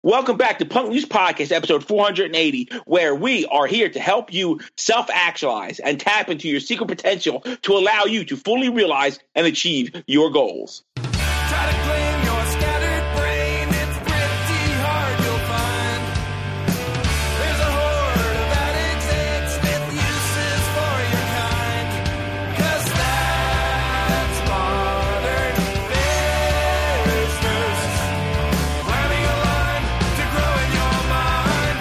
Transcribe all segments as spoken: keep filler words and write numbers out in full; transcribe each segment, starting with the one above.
Welcome back to Punk News Podcast, episode four hundred eighty, where we are here to help you self-actualize and tap into your secret potential to allow you to fully realize and achieve your goals. Try to claim your scattered brain, it's pretty hard you'll find. There's a horde of addicts, it's with uses for your kind. 'Cause that's modern business. Planning a line to grow in your mind.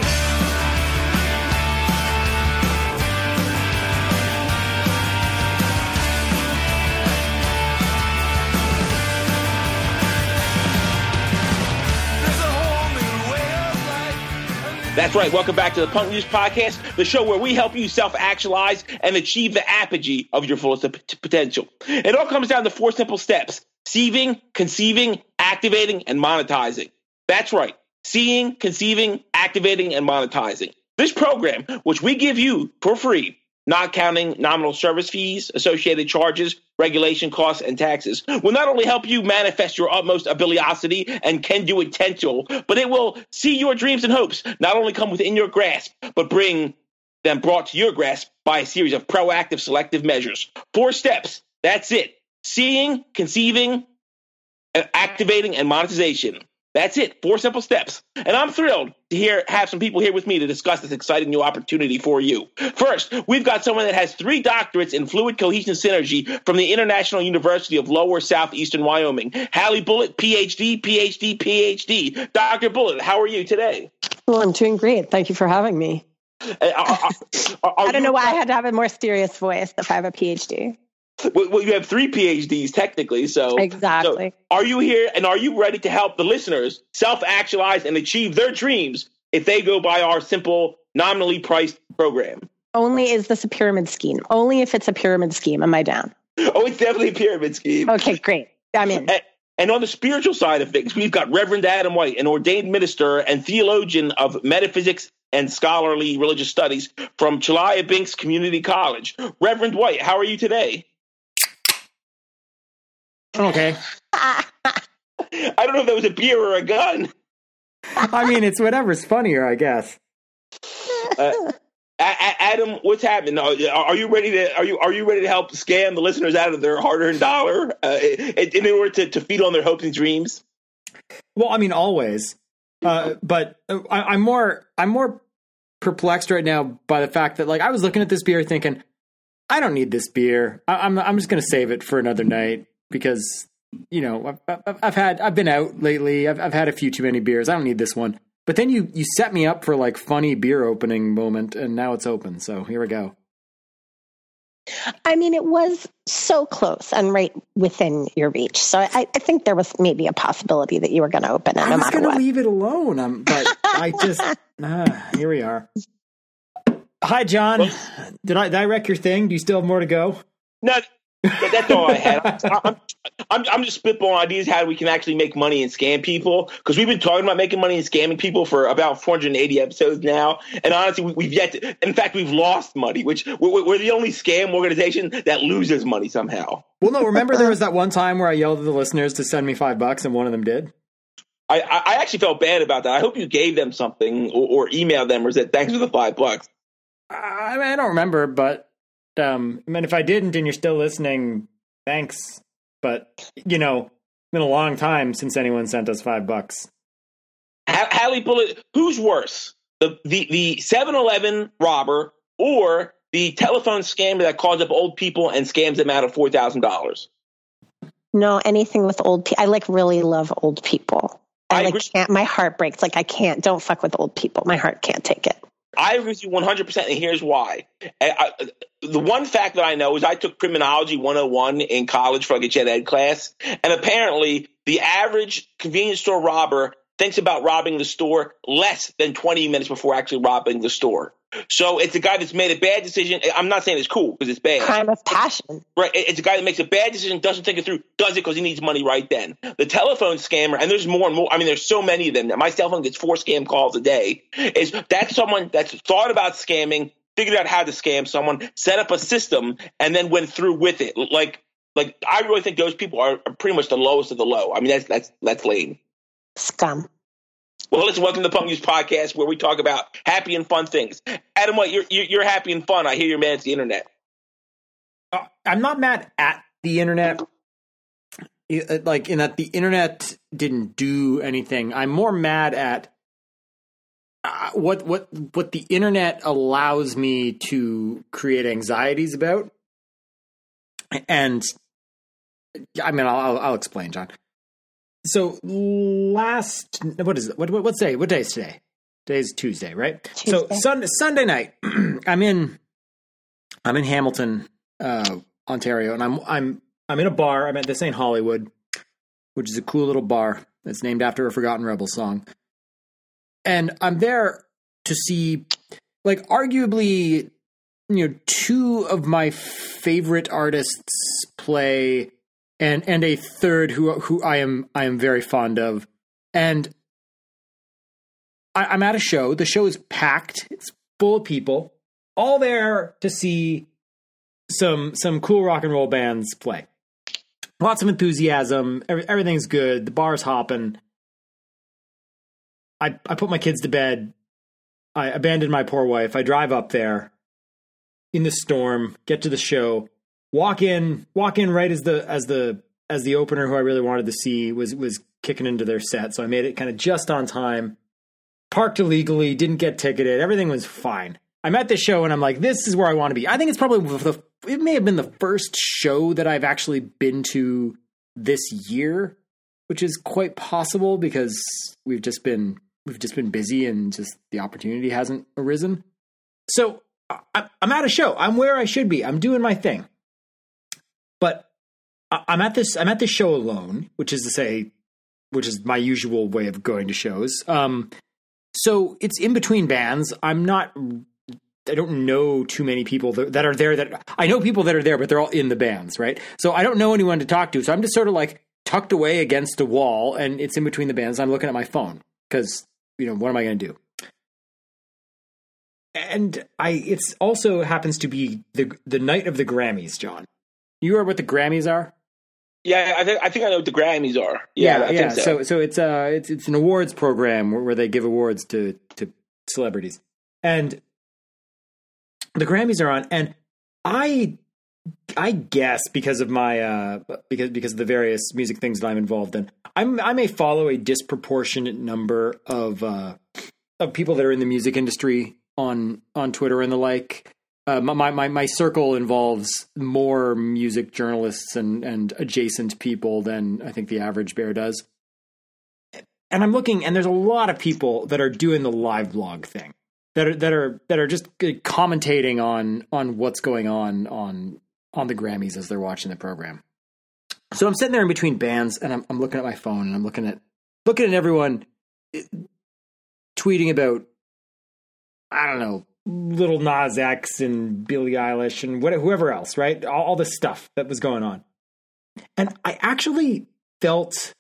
There's a whole new way of life. That's right. Welcome back to the Punk News Podcast, the show where we help you self-actualize and achieve the apogee of your fullest p- potential. It all comes down to four simple steps: seeing, conceiving, activating, and monetizing. That's right. Seeing, conceiving, activating, and monetizing. This program, which we give you for free, not counting nominal service fees, associated charges, regulation costs, and taxes, will not only help you manifest your utmost abiliosity and can-do potential, but it will see your dreams and hopes not only come within your grasp, but bring them brought to your grasp by a series of proactive selective measures. Four steps. That's it. Seeing, conceiving, and activating, and monetization. That's it. Four simple steps. And I'm thrilled to hear have some people here with me to discuss this exciting new opportunity for you. First, we've got someone that has three doctorates in fluid cohesion synergy from the International University of Lower Southeastern Wyoming. Hallie Bullitt, P H D, P H D, P H D. Doctor Bullitt, how are you today? Well, I'm doing great. Thank you for having me. Uh, are- are- are I don't you- know why I had to have a more serious voice if I have a P H D. Well, well, you have three P H Ds technically, so Exactly. so are you here and are you ready to help the listeners self-actualize and achieve their dreams if they go by our simple, nominally priced program? Only is this a pyramid scheme? Only if it's a pyramid scheme am I down. Oh, it's definitely a pyramid scheme. Okay, great. I'm in. And, and on the spiritual side of things, we've got Reverend Adam White, an ordained minister and theologian of metaphysics and scholarly religious studies from Chelyabinsk Community College. Reverend White, how are you today? Okay. I don't know if that was a beer or a gun. I mean, it's whatever's funnier, I guess. Uh, A- A- Adam, what's happening? Are, are you ready to are you are you ready to help scam the listeners out of their hard-earned dollar uh, in, in order to, to feed on their hopes and dreams? Well, I mean, always. Uh, but I, I'm more I'm more perplexed right now by the fact that, like, I was looking at this beer thinking, I don't need this beer. I, I'm I'm just going to save it for another night because, you know, I've, I've, I've had I've been out lately. I've I've had a few too many beers. I don't need this one. But then you, you set me up for, like, funny beer opening moment, and now it's open. So here we go. I mean, it was so close and right within your reach. So I, I think there was maybe a possibility that you were going to open it I no was matter going to what. leave it alone, um, but I just ah, here we are. Hi, John. Did I did I wreck your thing? Do you still have more to go? No, that's all I had. I'm, I'm, I'm, I'm just spitballing ideas how we can actually make money and scam people, because we've been talking about making money and scamming people for about four hundred eighty episodes now, and honestly, we, we've yet to, in fact, we've lost money, which we're, we're the only scam organization that loses money somehow. Well, no, remember there was that one time where I yelled at the listeners to send me five bucks, and one of them did. I, I, I actually felt bad about that. I hope you gave them something or, or emailed them or said thanks for the five bucks. I, mean, I don't remember, but um, I mean, if I didn't and you're still listening, thanks. But, you know, it's been a long time since anyone sent us five bucks. Hallie Bullitt, who's worse, the the the seven eleven robber or the telephone scammer that calls up old people and scams them out of four thousand dollars? No, anything with old people. I like really love old people. I, I like agree. can't. My heart breaks. Like I can't. Don't fuck with old people. My heart can't take it. I agree with you one hundred percent, and here's why. I, I, the one fact that I know is I took Criminology one oh one in college for like a gen ed class, and apparently the average convenience store robber thinks about robbing the store less than twenty minutes before actually robbing the store. So it's a guy that's made a bad decision. I'm not saying it's cool because it's bad. Crime of passion. Right. It's a guy that makes a bad decision, doesn't think it through, does it because he needs money right then. The telephone scammer, and there's more and more. I mean, there's so many of them. My cell phone gets four scam calls a day. Is that's someone that's thought about scamming, figured out how to scam someone, set up a system, and then went through with it. Like, like I really think those people are, are pretty much the lowest of the low. I mean, that's that's that's lame. Scum. Well, let's welcome to the Punk News Podcast, where we talk about happy and fun things. Adam White, you're you're, you're happy and fun. I hear you're mad at the internet. Uh, I'm not mad at the internet, It- like in that the internet didn't do anything. I'm more mad at uh, what what what the internet allows me to create anxieties about. And I mean, I'll I'll, I'll explain, John. So last, what is it? What, what what's day? What day is today? Today's Tuesday, right? So Tuesday. Sunday, Sunday night, I'm in, I'm in Hamilton, uh, Ontario, and I'm I'm I'm in a bar. I'm at This Ain't Hollywood, which is a cool little bar that's named after a Forgotten Rebels song, and I'm there to see, like, arguably, you know, two of my favorite artists play. And and a third who who I am I am very fond of, and I, I'm at a show. The show is packed. It's full of people, all there to see some some cool rock and roll bands play. Lots of enthusiasm. Every, everything's good. The bar's hopping. I I put my kids to bed. I abandoned my poor wife. I drive up there in the storm. Get to the show. Walk in, walk in right as the as the as the opener, who I really wanted to see, was was kicking into their set. So I made it kind of just on time. Parked illegally, didn't get ticketed. Everything was fine. I'm at this show and I'm like, this is where I want to be. I think it's probably the it may have been the first show that I've actually been to this year, which is quite possible because we've just been we've just been busy and just the opportunity hasn't arisen. So I, I'm at a show. I'm where I should be. I'm doing my thing. But I'm at this I'm at this show alone, which is to say, which is my usual way of going to shows. Um, so it's in between bands. I'm not, I don't know too many people that, that are there. That I know people that are there, but they're all in the bands, right? So I don't know anyone to talk to. So I'm just sort of like tucked away against a wall, and it's in between the bands. I'm looking at my phone because, you know, what am I going to do? And I, it's also happens to be the the night of the Grammys, John. You are what the Grammys are? Yeah, I think I think I know what the Grammys are. Yeah, yeah. I yeah. think so. so so it's uh it's it's an awards program where, where they give awards to to celebrities, and the Grammys are on, and I I guess because of my uh because because of the various music things that I'm involved in, I'm I may follow a disproportionate number of uh of people that are in the music industry on on Twitter and the like. Uh, my, my my circle involves more music journalists and, and adjacent people than I think the average bear does. And I'm looking, and there's a lot of people that are doing the live blog thing, that are that are that are just commentating on on what's going on on on the Grammys as they're watching the program. So I'm sitting there in between bands, and I'm I'm looking at my phone, and I'm looking at looking at everyone tweeting about, I don't know, Little Nas X and Billie Eilish and whatever, whoever else, right? All, all the stuff that was going on. And I actually felt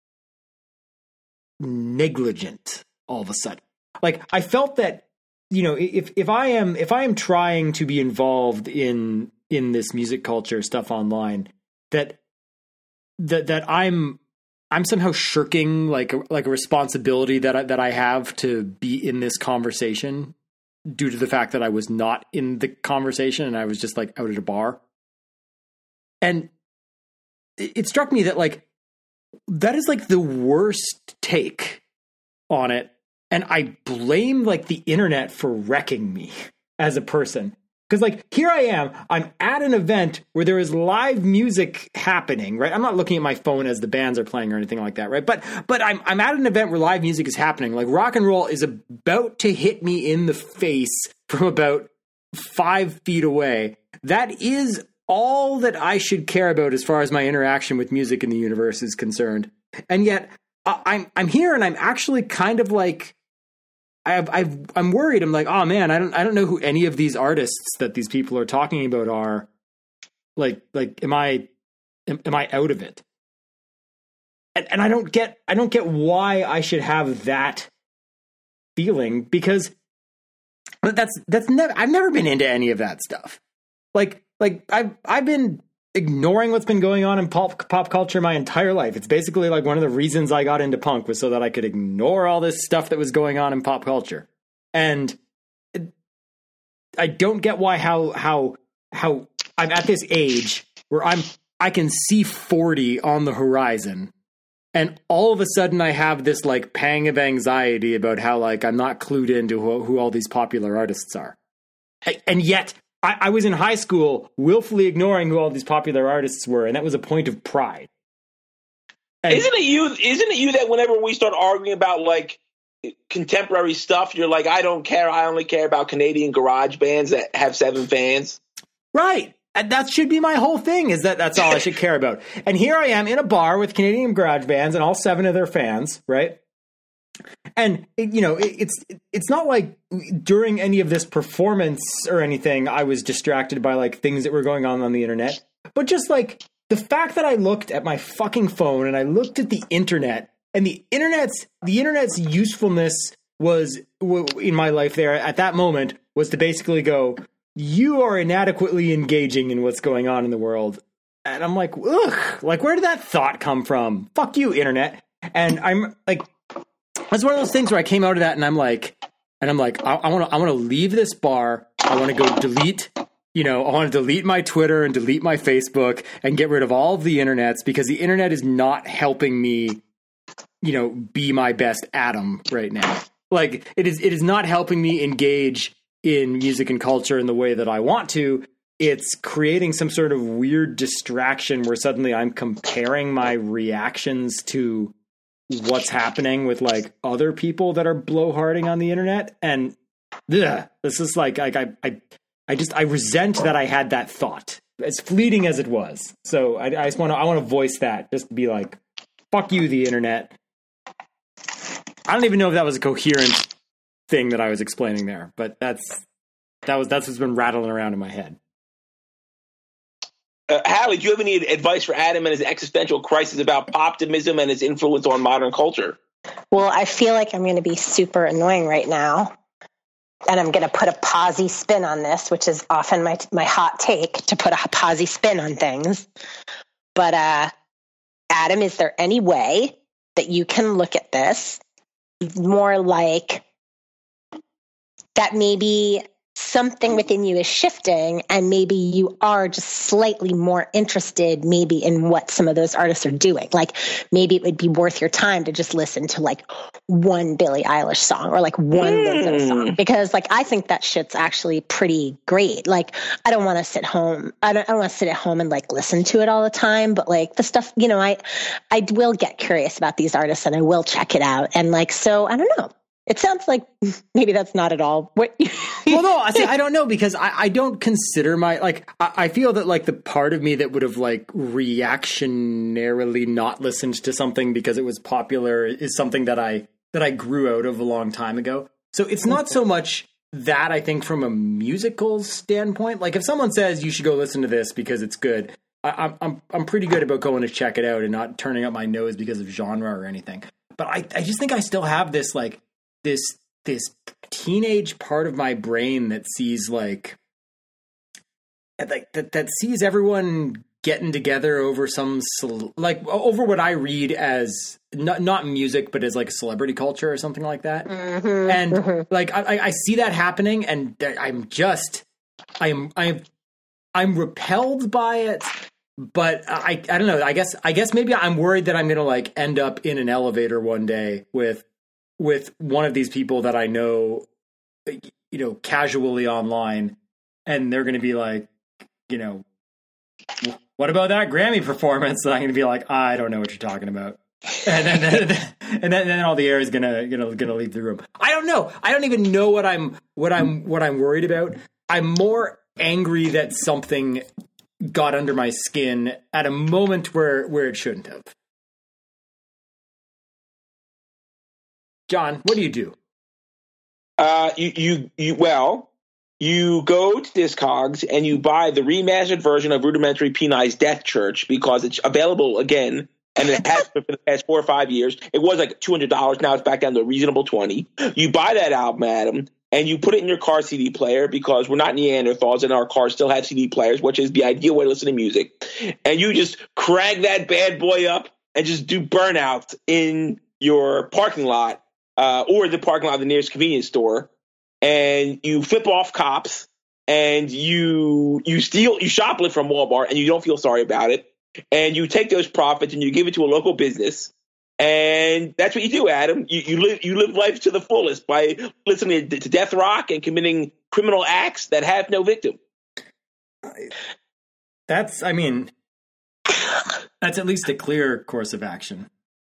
negligent all of a sudden. Like, I felt that, you know, if, if I am, if I am trying to be involved in, in this music culture stuff online, that, that, that I'm, I'm somehow shirking like a, like a responsibility that I, that I have to be in this conversation, due to the fact that I was not in the conversation and I was just like out at a bar. And it struck me that like, that is like the worst take on it. And I blame like the internet for wrecking me as a person. Because like, here I am, I'm at an event where there is live music happening, right? I'm not looking at my phone as the bands are playing or anything like that, right? But but I'm I'm at an event where live music is happening. Like, rock and roll is about to hit me in the face from about five feet away. That is all that I should care about as far as my interaction with music in the universe is concerned. And yet, I, I'm I'm here and I'm actually kind of like, I've, I've, I'm worried. I'm like, oh man, I don't, I don't know who any of these artists that these people are talking about are. Like, like, am I, am, am I out of it? And, and I don't get, I don't get why I should have that feeling, because that's, that's never, I've never been into any of that stuff. Like, like I've, I've been, ignoring what's been going on in pop pop culture my entire life. It's basically like one of the reasons I got into punk was so that I could ignore all this stuff that was going on in pop culture. And it, I don't get why how how how I'm at this age where I'm I can see forty on the horizon, and all of a sudden I have this like pang of anxiety about how like I'm not clued into who, who all these popular artists are. And yet I, I was in high school willfully ignoring who all these popular artists were, and that was a point of pride. And isn't it you? Isn't it you that whenever we start arguing about like contemporary stuff, you're like, I don't care. I only care about Canadian garage bands that have seven fans. Right. And that should be my whole thing, is that that's all I should care about. And here I am in a bar with Canadian garage bands and all seven of their fans, right? And, you know, it, it's it's not like during any of this performance or anything, I was distracted by, like, things that were going on on the internet. But just, like, the fact that I looked at my fucking phone and I looked at the internet, and the internet's, the internet's usefulness was, in my life there at that moment, was to basically go, you are inadequately engaging in what's going on in the world. And I'm like, ugh, like, where did that thought come from? Fuck you, internet. And I'm like, that's one of those things where I came out of that and I'm like, and I'm like, I want to, I want to leave this bar. I want to go delete, you know, I want to delete my Twitter and delete my Facebook and get rid of all of the internets, because the internet is not helping me, you know, be my best Adam right now. Like, it is, it is not helping me engage in music and culture in the way that I want to. It's creating some sort of weird distraction where suddenly I'm comparing my reactions to what's happening with like other people that are blowharding on the internet. And ugh, this is like, like I, I, I just, I resent that I had that thought, as fleeting as it was. So I, I just want to, I want to voice that, just be like, fuck you, the internet. I don't even know if that was a coherent thing that I was explaining there, but that's that was that's what's been rattling around in my head. Uh, Hallie, do you have any advice for Adam and his existential crisis about optimism and its influence on modern culture? Well, I feel like I'm going to be super annoying right now, and I'm going to put a posy spin on this, which is often my my hot take, to put a posy spin on things. But uh, Adam, is there any way that you can look at this more like that maybe something within you is shifting, and maybe you are just slightly more interested maybe in what some of those artists are doing? Like, maybe it would be worth your time to just listen to like one Billie Eilish song or like one Mm. Lizzo song, because like I think that shit's actually pretty great. Like, I don't want to sit home. I don't, I don't want to sit at home and like listen to it all the time, but like the stuff, you know, I, I will get curious about these artists and I will check it out. And like, so I don't know. It sounds like maybe that's not at all what you Well, no, I, see, I don't know, because I, I don't consider my, like, I, I feel that, like, the part of me that would have, like, reactionarily not listened to something because it was popular is something that I, that I grew out of a long time ago. So it's not so much that, I think, from a musical standpoint. Like, if someone says you should go listen to this because it's good, I, I'm, I'm, I'm pretty good about going to check it out and not turning up my nose because of genre or anything. But I, I just think I still have this, like, this this teenage part of my brain that sees like like that, that sees everyone getting together over some like over what I read as not not music but as like celebrity culture or something like that. Mm-hmm, and mm-hmm. like I, I see that happening, and I'm just I'm I'm I'm repelled by it. But I I don't know. I guess I guess maybe I'm worried that I'm gonna like end up in an elevator one day with. with one of these people that I know, you know, casually online, and they're going to be like, you know, what about that Grammy performance? And I'm going to be like, I don't know what you're talking about. And then, and then, and then, and then all the air is going to, you know, going to leave the room. I don't know. I don't even know what I'm, what I'm, what I'm worried about. I'm more angry that something got under my skin at a moment where, where it shouldn't have. John, what do you do? Uh, you, you, you, well, you go to Discogs and you buy the remastered version of Rudimentary Peni's Death Church because it's available again, and it has been for the past four or five years. It was like two hundred dollars. Now it's back down to a reasonable twenty. You buy that album, Adam. and you put it in your car C D player, because we're not Neanderthals and our cars still have C D players, which is the ideal way to listen to music. And you just crank that bad boy up and just do burnouts in your parking lot uh, or the parking lot of the nearest convenience store. And you flip off cops and you you steal, you shoplift from Walmart and you don't feel sorry about it. And you take those profits and you give it to a local business. And that's what you do, Adam. You, you live you live life to the fullest by listening to, to death rock and committing criminal acts that have no victim. That's, I mean, that's at least a clear course of action.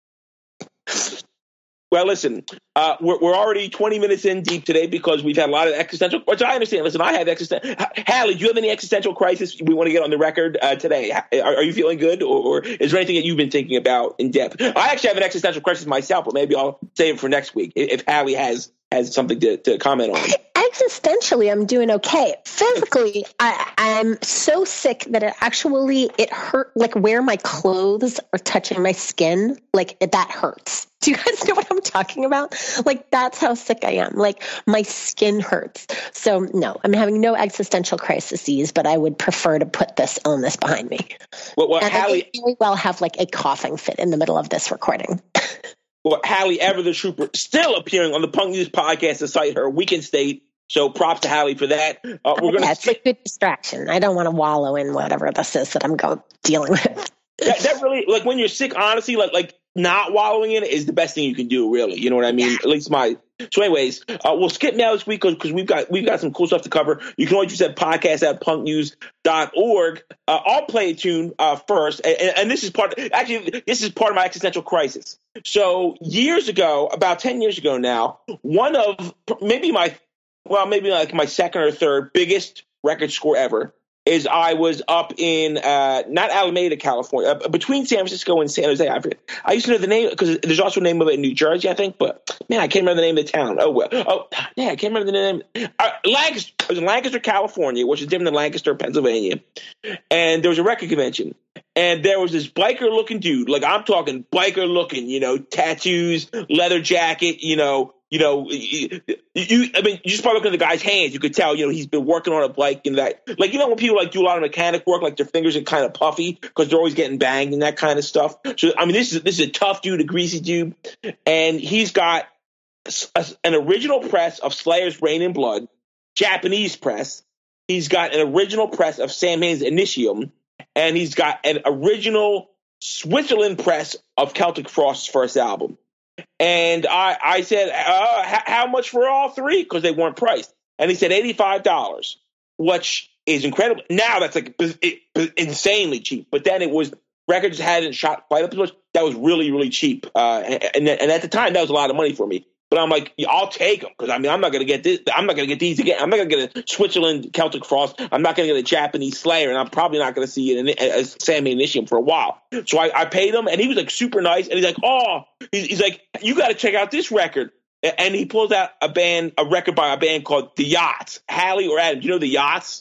Well, listen, uh, we're, we're already twenty minutes in deep today because we've had a lot of existential, which I understand. Listen, I have existential. Hallie, do you have any existential crisis we want to get on the record uh, today? Are, are you feeling good, or, or is there anything that you've been thinking about in depth? I actually have an existential crisis myself, but maybe I'll save it for next week if, if Hallie has has something to, to comment on. Existentially, I'm doing okay. Physically, I, I'm so sick that it actually, it hurt, like where my clothes are touching my skin, like it, that hurts. Do you guys know what I'm talking about? Like, that's how sick I am. Like, my skin hurts. So, no, I'm having no existential crises, but I would prefer to put this illness behind me. Well, well and Hallie, I could very well have like a coughing fit in the middle of this recording. Well, Hallie Ever the Trooper, still appearing on the Punk News podcast to cite her weakened state. So props to Hallie for that. Uh, we're yeah, gonna it's a good distraction. I don't want to wallow in whatever this is that I'm go- dealing with. that, that really, like when you're sick, honestly, like like not wallowing in it is the best thing you can do, really. You know what I mean? At least my. So, anyways, uh, we'll skip now this week because we've got we've got some cool stuff to cover. You can always use that podcast at punk news dot org. Uh, I'll play a tune uh, first, and, and this is part. Actually, this is part of my existential crisis. So years ago, about ten years ago now, one of maybe my well, maybe like my second or third biggest record score ever is I was up in uh, not Alameda, California, uh, between San Francisco and San Jose. I forget. I used to know the name because there's also a name of it in New Jersey, I think. But man, I can't remember the name of the town. Oh well. Oh yeah, I can't remember the name. Uh, Lancaster. I was in Lancaster, California, which is different than Lancaster, Pennsylvania. And there was a record convention, and there was this biker-looking dude. Like I'm talking biker-looking, you know, tattoos, leather jacket, you know. You know, you, you, I mean, you just by looking at the guy's hands, you could tell, you know, he's been working on a bike and that, like, you know, when people like do a lot of mechanic work, like their fingers are kind of puffy because they're always getting banged and that kind of stuff. So, I mean, this is, this is a tough dude, a greasy dude. And he's got a, an original press of Slayer's Rain and Blood, Japanese press. He's got an original press of Samhain's Initium. And he's got an original Switzerland press of Celtic Frost's first album. And I, I said, uh, h- how much for all three? Because they weren't priced. And he said eighty-five dollars, which is incredible. Now that's like it, it, insanely cheap. But then it was, records hadn't shot quite up as much. That was really, really cheap. Uh, and, and at the time, that was a lot of money for me. But I'm like, yeah, I'll take them because I mean, I'm not going to get this. I'm not going to get these again. I'm not going to get a Switzerland Celtic Frost. I'm not going to get a Japanese Slayer, and I'm probably not going to see it in a Samhain Initium for a while. So I, I paid him, and he was like super nice. And he's like, oh, he's, he's like, you got to check out this record. And he pulls out a band, a record by a band called The Yachts. Hallie or Adam, do you know The Yachts?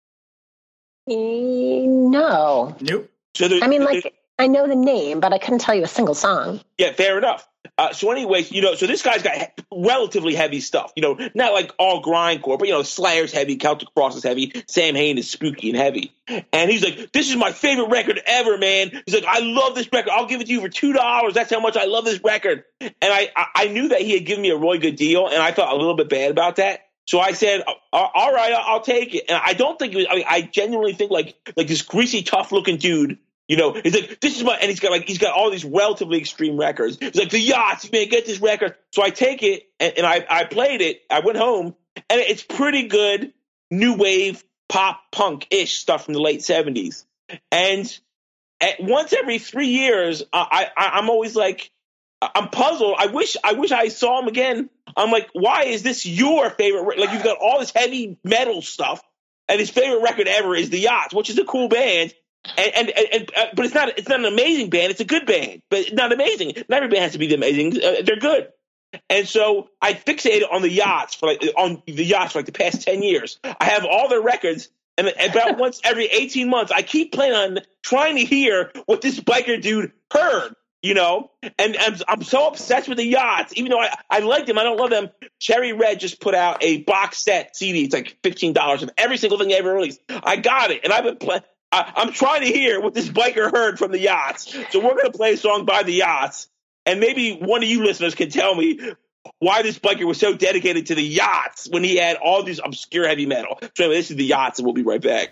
No. Nope. So I mean, like, I know the name, but I couldn't tell you a single song. Yeah, fair enough. Uh, so anyways, you know, so this guy's got he- relatively heavy stuff, you know, not like all grindcore, but, you know, Slayer's heavy, Celtic Frost is heavy, Samhain is spooky and heavy. And he's like, this is my favorite record ever, man. He's like, I love this record. I'll give it to you for two dollars. That's how much I love this record. And I, I, I knew that he had given me a really good deal, and I felt a little bit bad about that. So I said, all right, I'll take it. And I don't think it was, I mean, I genuinely think like, like this greasy, tough looking dude, you know, he's like, this is my, and he's got like, he's got all these relatively extreme records. He's like, The Yachts, man, get this record. So I take it and, and I, I played it. I went home and it's pretty good new wave pop punk ish stuff from the late seventies. And at once every three years, I, I, I'm always like, I'm puzzled. I wish, I wish I saw him again. I'm like, why is this your favorite? Like, you've got all this heavy metal stuff, and his favorite record ever is The Yachts, which is a cool band. And, and, and, and uh, but it's not, it's not an amazing band. It's a good band, but not amazing. Not every band has to be amazing. Uh, they're good. And so I fixated on The Yachts for like, on The Yachts for like the past ten years. I have all their records, and about once every eighteen months, I keep playing on trying to hear what this biker dude heard. you know, and I'm, I'm so obsessed with the yachts. Even though I, I like them, I don't love them. Cherry Red just put out a box set C D. It's like fifteen dollars of every single thing they ever released. I got it, and I've been playing. I'm trying to hear what this biker heard from the yachts. So we're going to play a song by the yachts, and maybe one of you listeners can tell me why this biker was so dedicated to the yachts when he had all these obscure heavy metal. So anyway, this is the yachts, and we'll be right back.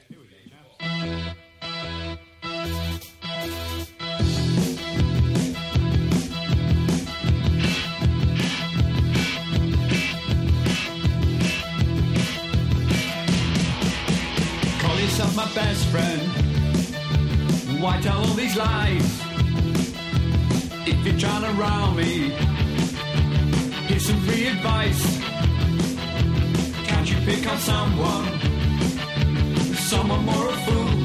Call yourself my best friend. Why tell all these lies? If you're trying to round me, here's some free advice. Can't you pick on someone? Someone more a fool?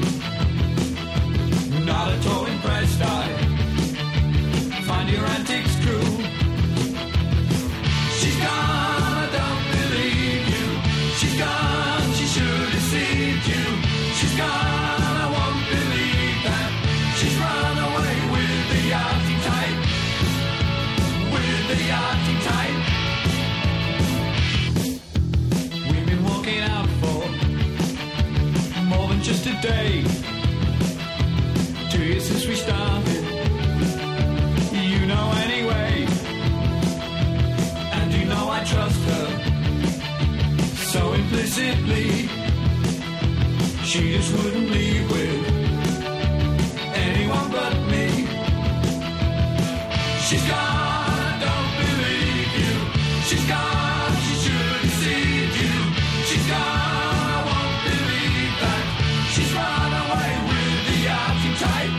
Not at all impressed, I find your antics cruel. She's gone, I don't believe you. She's gone, she should have deceived you. She's gone, I won't believe that. She's run away with the yachting type. With the yachting type. We've been walking out for more than just a day. Two years since we started, you know anyway. And you know I trust her so implicitly. She just wouldn't leave with anyone but me. She's gone, I don't believe you. She's gone, she should have deceived you. She's gone, I won't believe that. She's run away with the yachting type.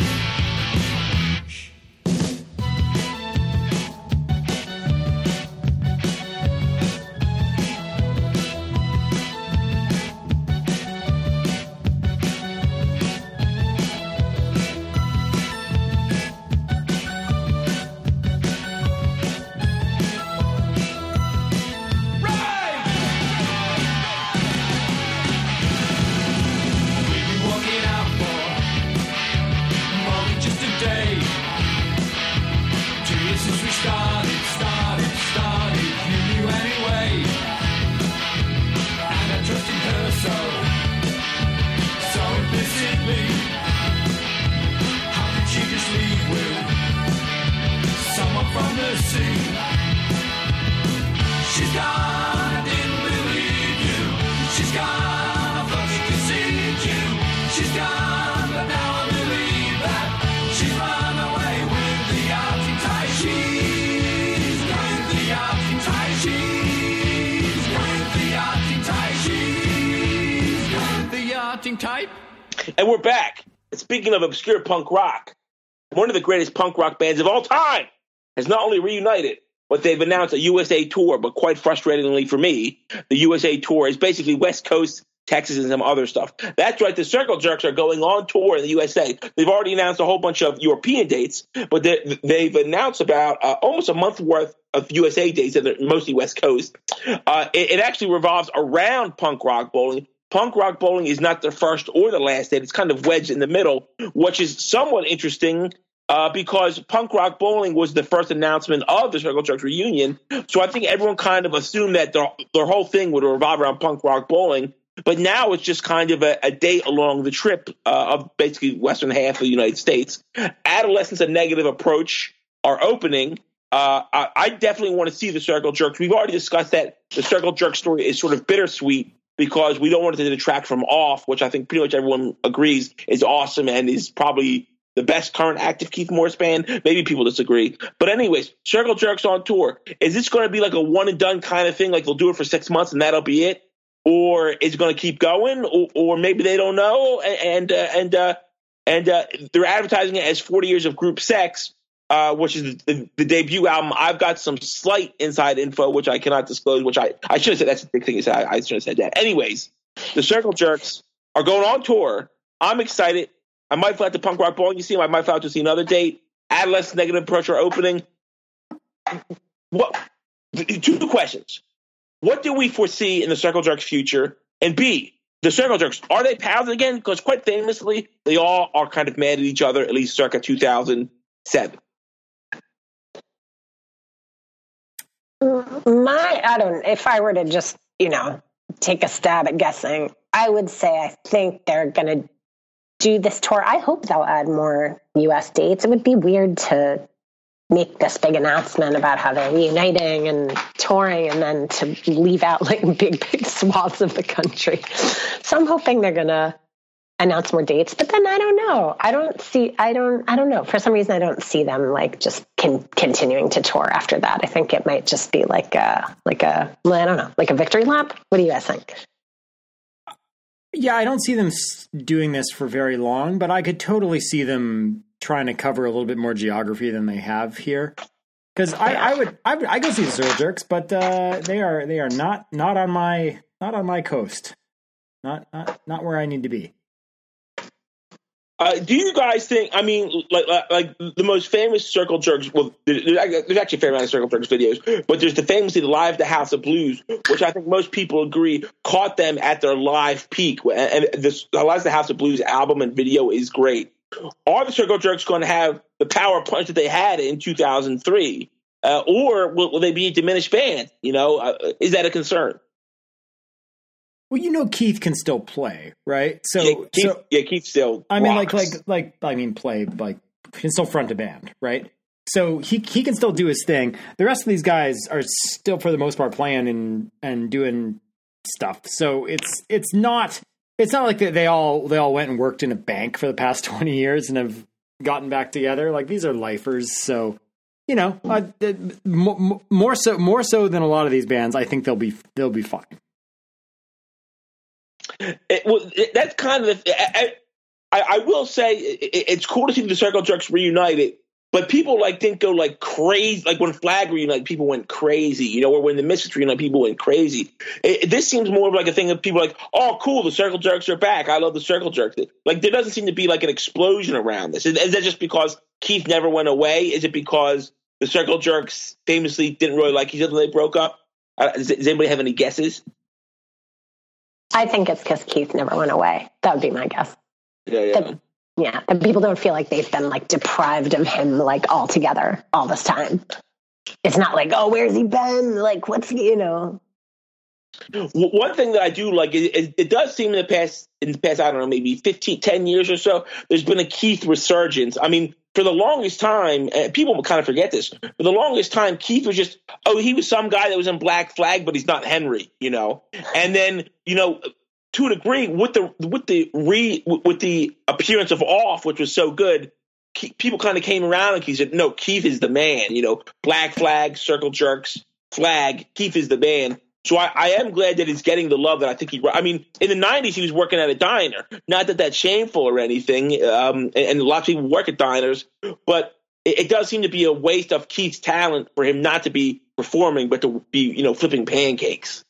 Type. And we're back. Speaking of obscure punk rock, one of the greatest punk rock bands of all time has not only reunited, but they've announced a U S A tour. But quite frustratingly for me, the U S A tour is basically West Coast, Texas, and some other stuff. That's right. The Circle Jerks are going on tour in the U S A. They've already announced a whole bunch of European dates, but they've announced about uh, almost a month worth of U S A dates, and they're mostly West Coast. Uh, it, it actually revolves around punk rock bowling. Punk rock bowling is not the first or the last date. It's kind of wedged in the middle, which is somewhat interesting uh, because punk rock bowling was the first announcement of the Circle Jerks reunion. So I think everyone kind of assumed that their, their whole thing would revolve around punk rock bowling. But now it's just kind of a, a date along the trip uh, of basically western half of the United States. Adolescents and Negative Approach are opening. Uh, I, I definitely want to see the Circle Jerks. We've already discussed that the Circle Jerk story is sort of bittersweet, because we don't want it to detract from Off, which I think pretty much everyone agrees is awesome and is probably the best current active Keith Morris band. Maybe people disagree. But anyways, Circle Jerks on tour. Is this going to be like a one-and-done kind of thing, like they'll do it for six months and that'll be it? Or is it going to keep going? Or, or maybe they don't know, and uh, and uh, and uh, they're advertising it as forty years of group sex, uh, which is the, the debut album. I've got some slight inside info, which I cannot disclose, which I, I should have said. That's the big thing. Is I, I should have said that. Anyways, the Circle Jerks are going on tour. I'm excited. I might fly out to Punk Rock Bowling. You see, I might fly out to see another date. Adolescent Negative Approach are opening. What? Two questions. What do we foresee in the Circle Jerks' future? And B, the Circle Jerks, are they pals again? Because quite famously, they all are kind of mad at each other, at least circa two thousand seven. My, I don't, if I were to just, you know, take a stab at guessing, I would say I think they're going to do this tour. I hope they'll add more U S dates. It would be weird to make this big announcement about how they're reuniting and touring and then to leave out like big, big swaths of the country. So I'm hoping they're going to announce more dates, but then I don't know. I don't see, I don't, I don't know. For some reason, I don't see them like just con- continuing to tour after that. I think it might just be like a, like a, well, I don't know, like a victory lap. What do you guys think? Yeah, I don't see them s- doing this for very long, but I could totally see them trying to cover a little bit more geography than they have here. Because I, I would, I would, I go see the Circle Jerks, but uh, they are, they are not, not on my, not on my coast, not, not, not where I need to be. Uh, do you guys think? I mean, like, like, like the most famous Circle Jerks. Well, there's actually a fair amount of Circle Jerks videos, but there's the famously Live at the House of Blues, which I think most people agree caught them at their live peak. And this the Live at the House of Blues album and video is great. Are the Circle Jerks going to have the power punch that they had in two thousand three, uh, or will, will they be a diminished band? You know, uh, is that a concern? Well, you know, Keith can still play, right? So, yeah, Keith, so yeah, Keith still. I mean, like, rocks. like, like, I mean, play like he can still front a band, right? So he he can still do his thing. The rest of these guys are still, for the most part, playing and and doing stuff. So it's it's not it's not like they, they all they all went and worked in a bank for the past twenty years and have gotten back together. Like, these are lifers, so you know, uh, more, more so more so than a lot of these bands. I think they'll be they'll be fine. It, well, it, that's kind of the, I, I, I will say it, it's cool to see the Circle Jerks reunited, but people like didn't go like crazy. Like when Flag reunited, people went crazy, you know, or when the Misfits reunited, people went crazy. It, this seems more of like a thing of people like, oh, cool, the Circle Jerks are back. I love the Circle Jerks. Like, there doesn't seem to be like an explosion around this. Is, is that just because Keith never went away? Is it because the Circle Jerks famously didn't really like each other when they broke up? Uh, does, does anybody have any guesses? I think it's because Keith never went away. That would be my guess. Yeah, yeah. The, yeah, the people don't feel like they've been like deprived of him like altogether all this time. It's not like, oh, where's he been? Like, what's, you know. One thing that I do like is, is it does seem in the past, in the past, I don't know, maybe fifteen, ten years or so, there's been a Keith resurgence. I mean, for the longest time, and people will kind of forget this, for the longest time, Keith was just, oh, he was some guy that was in Black Flag, but he's not Henry, you know? And then, you know, to a degree, with the with the re with the appearance of Off, which was so good, Keith, people kind of came around and he said, no, Keith is the man, you know, Black Flag, Circle Jerks, Flag, Keith is the man. So I, I am glad that he's getting the love that I think he. I mean, in the nineties, he was working at a diner. Not that that's shameful or anything, um, and, and lots of people work at diners, but it, it does seem to be a waste of Keith's talent for him not to be performing, but to be, you know, flipping pancakes.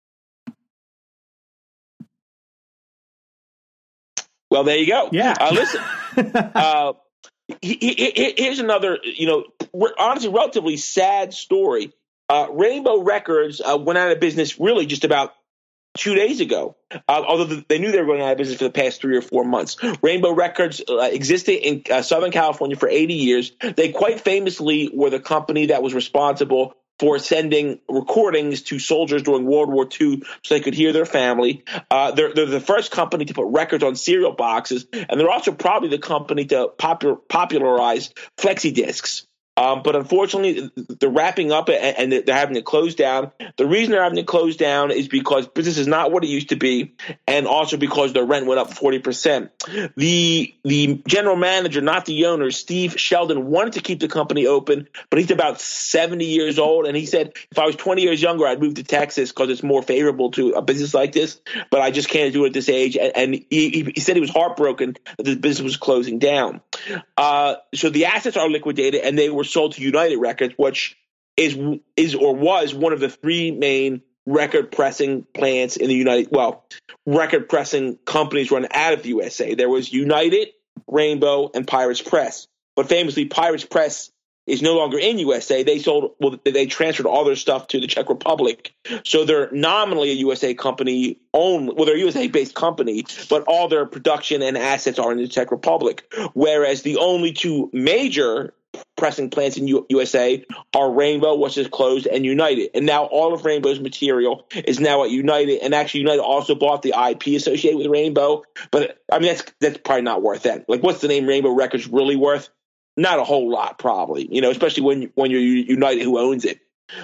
Well, there you go. Yeah. Uh, listen. uh, he, he, he, here's another, you know, honestly, relatively sad story. Uh, Rainbow Records uh, went out of business really just about two days ago, uh, although they knew they were going out of business for the past three or four months. Rainbow Records uh, existed in uh, Southern California for eighty years. They quite famously were the company that was responsible for sending recordings to soldiers during World War Two so they could hear their family. Uh, they're, they're the first company to put records on cereal boxes, and they're also probably the company to popular, popularize flexi discs. Um, but unfortunately, they're wrapping up and they're having to close down. The reason they're having to close down is because business is not what it used to be, and also because their rent went up forty percent. The the general manager, not the owner, Steve Sheldon, wanted to keep the company open, but he's about seventy years old, and he said, if I was twenty years younger, I'd move to Texas because it's more favorable to a business like this, but I just can't do it at this age. And, and he, he said he was heartbroken that the business was closing down. Uh, so the assets are liquidated, and they were sold to United Records, which is is or was one of the three main record pressing plants in the United. Well, record pressing companies run out of the U S A. There was United, Rainbow, and Pirates Press. But famously, Pirates Press is no longer in U S A. They sold. Well, they transferred all their stuff to the Czech Republic. So they're nominally a U S A company only. Well, they're a U S A-based company, but all their production and assets are in the Czech Republic. Whereas the only two major pressing plants in U- USA are Rainbow, which is closed, and United. And now all of Rainbow's material is now at United. And actually, United also bought the I P associated with Rainbow. But I mean, that's that's probably not worth that. Like, what's the name Rainbow Records really worth? Not a whole lot, probably. You know, especially when when you're United, who owns it.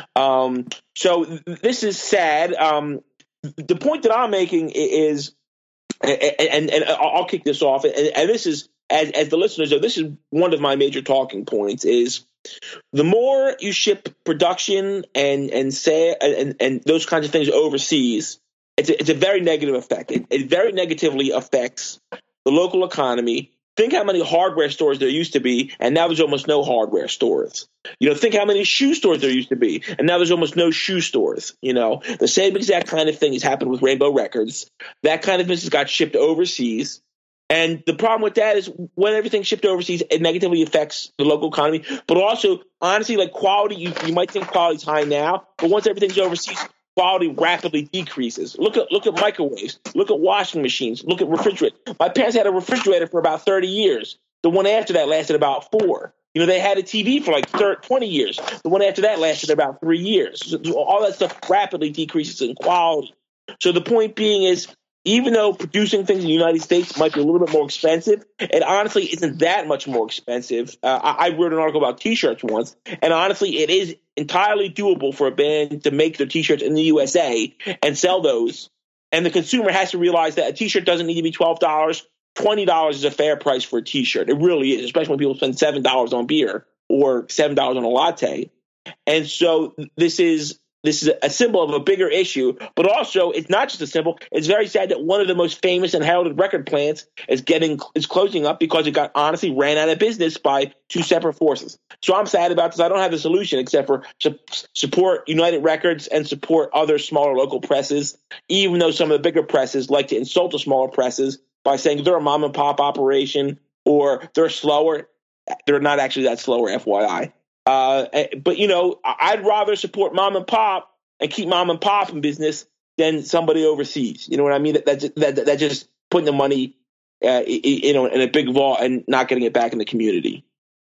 Um, so th- this is sad. Um, the point that I'm making is, and, and, and I'll kick this off, and, and this is, as, as the listeners know, this is one of my major talking points, is the more you ship production and and say and, and those kinds of things overseas, it's a, it's a very negative effect. It, it very negatively affects the local economy. Think how many hardware stores there used to be, and now there's almost no hardware stores. You know, think how many shoe stores there used to be, and now there's almost no shoe stores. You know, the same exact kind of thing has happened with Rainbow Records. That kind of business got shipped overseas. And the problem with that is when everything's shipped overseas, it negatively affects the local economy. But also, honestly, like quality, you, you might think quality's high now, but once everything's overseas, quality rapidly decreases. Look at look at microwaves. Look at washing machines. Look at refrigerators. My parents had a refrigerator for about thirty years. The one after that lasted about four. You know, they had a T V for like twenty years. The one after that lasted about three years. So all that stuff rapidly decreases in quality. So the point being is, even though producing things in the United States might be a little bit more expensive, it honestly isn't that much more expensive. Uh, I, I wrote an article about T-shirts once, and honestly, it is entirely doable for a band to make their T-shirts in the U S A and sell those. And the consumer has to realize that a T-shirt doesn't need to be twelve dollars. twenty dollars is a fair price for a T-shirt. It really is, especially when people spend seven dollars on beer or seven dollars on a latte. And so this is This is a symbol of a bigger issue, but also it's not just a symbol. It's very sad that one of the most famous and heralded record plants is getting is closing up because it got honestly ran out of business by two separate forces. So I'm sad about this. I don't have a solution except for su- support United Records and support other smaller local presses, even though some of the bigger presses like to insult the smaller presses by saying they're a mom and pop operation or they're slower. They're not actually that slower, F Y I. Uh, but, you know, I'd rather support mom and pop and keep mom and pop in business than somebody overseas. You know what I mean? That that that, that just putting the money, uh, you know, in a big vault and not getting it back in the community.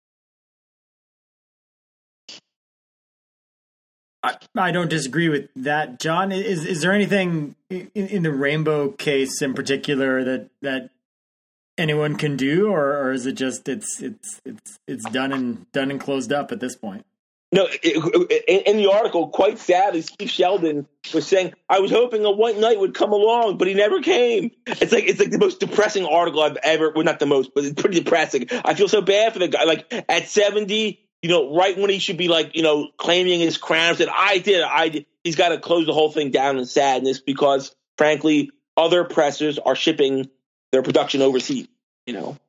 I, I don't disagree with that, John. Is is there anything in, in the Rainbow case in particular that that anyone can do, or, or is it just it's it's it's it's done and done and closed up at this point? No, in, in the article, quite sadly, Steve Sheldon was saying, "I was hoping a white knight would come along, but he never came." It's like it's like the most depressing article I've ever. Well, not the most, but it's pretty depressing. I feel so bad for the guy. Like at seventy, you know, right when he should be like, you know, claiming his crown, said, "I did, I did." He's got to close the whole thing down in sadness because, frankly, other pressers are shipping their production overseas. You know,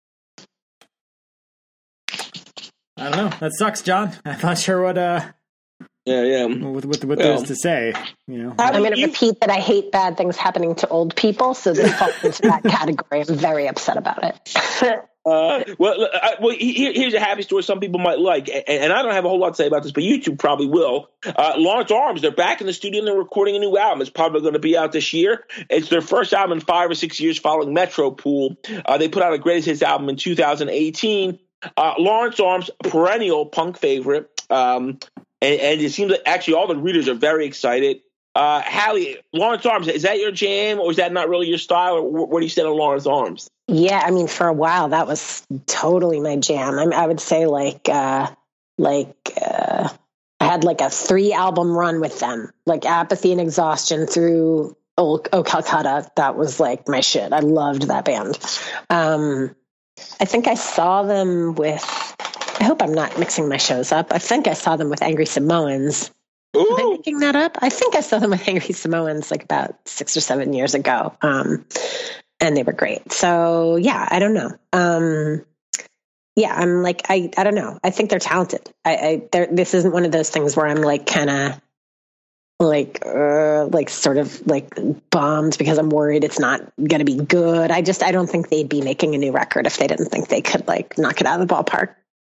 I don't know. That sucks, John. I'm not sure what uh, yeah, yeah, what what, what well, there's to say. You know, I'm going to you- repeat that I hate bad things happening to old people, so this falls into that category. I'm very upset about it. Uh, well, I, well, here, here's a happy story some people might like, and, and I don't have a whole lot to say about this, but you two probably will. Uh, Lawrence Arms, they're back in the studio and they're recording a new album. It's probably going to be out this year. It's their first album in five or six years following Metro Pool. Uh, they put out a greatest hits album in two thousand eighteen. Uh, Lawrence Arms, perennial punk favorite, um, and, and it seems that actually all the readers are very excited. Uh, Hallie, Lawrence Arms, is that your jam, or is that not really your style, or what do you say on Lawrence Arms? Yeah, I mean, for a while that was totally my jam. I, mean, I would say like, uh, like uh, I had like a three album run with them, like Apathy and Exhaustion through Old Oh Calcutta. That was like my shit. I loved that band. Um, I think I saw them with. I hope I'm not mixing my shows up. I think I saw them with Angry Samoans. Am I making that up? I think I saw them with Angry Samoans like about six or seven years ago. Um, and they were great. So yeah, I don't know. Um, yeah, I'm like, I, I don't know. I think they're talented. I, I they're, this isn't one of those things where I'm like kind of like, uh, like sort of like bummed because I'm worried it's not going to be good. I just, I don't think they'd be making a new record if they didn't think they could like knock it out of the ballpark.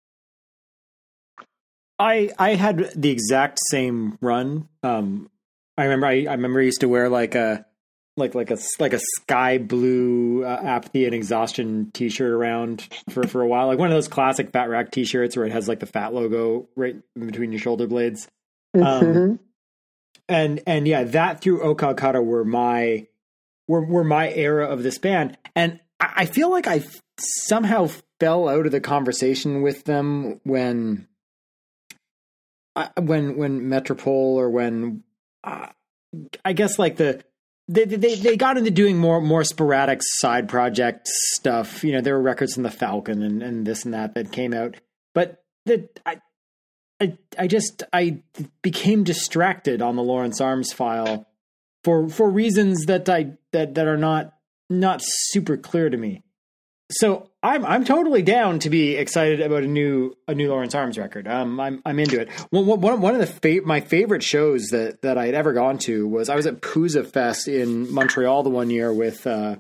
I I had the exact same run. Um, I remember I, I remember I used to wear like a like like a like a sky blue uh, apathy and exhaustion T-shirt around for for a while, like one of those classic Fat Rack T-shirts where it has like the Fat logo right in between your shoulder blades. Mm-hmm. Um, and and yeah, that through Okakata were my were were my era of this band, and I, I feel like I somehow fell out of the conversation with them when uh, when when Metropole or when uh, I guess like the they they they got into doing more more sporadic side project stuff. You know, there were records in the Falcon and, and this and that that came out, but that I. I, I just I became distracted on the Lawrence Arms file for for reasons that I that, that are not not super clear to me. So I'm I'm totally down to be excited about a new a new Lawrence Arms record. Um, I'm I'm into it. One one one of the fa- my favorite shows that that I had ever gone to was I was at Pooza Fest in Montreal the one year with uh,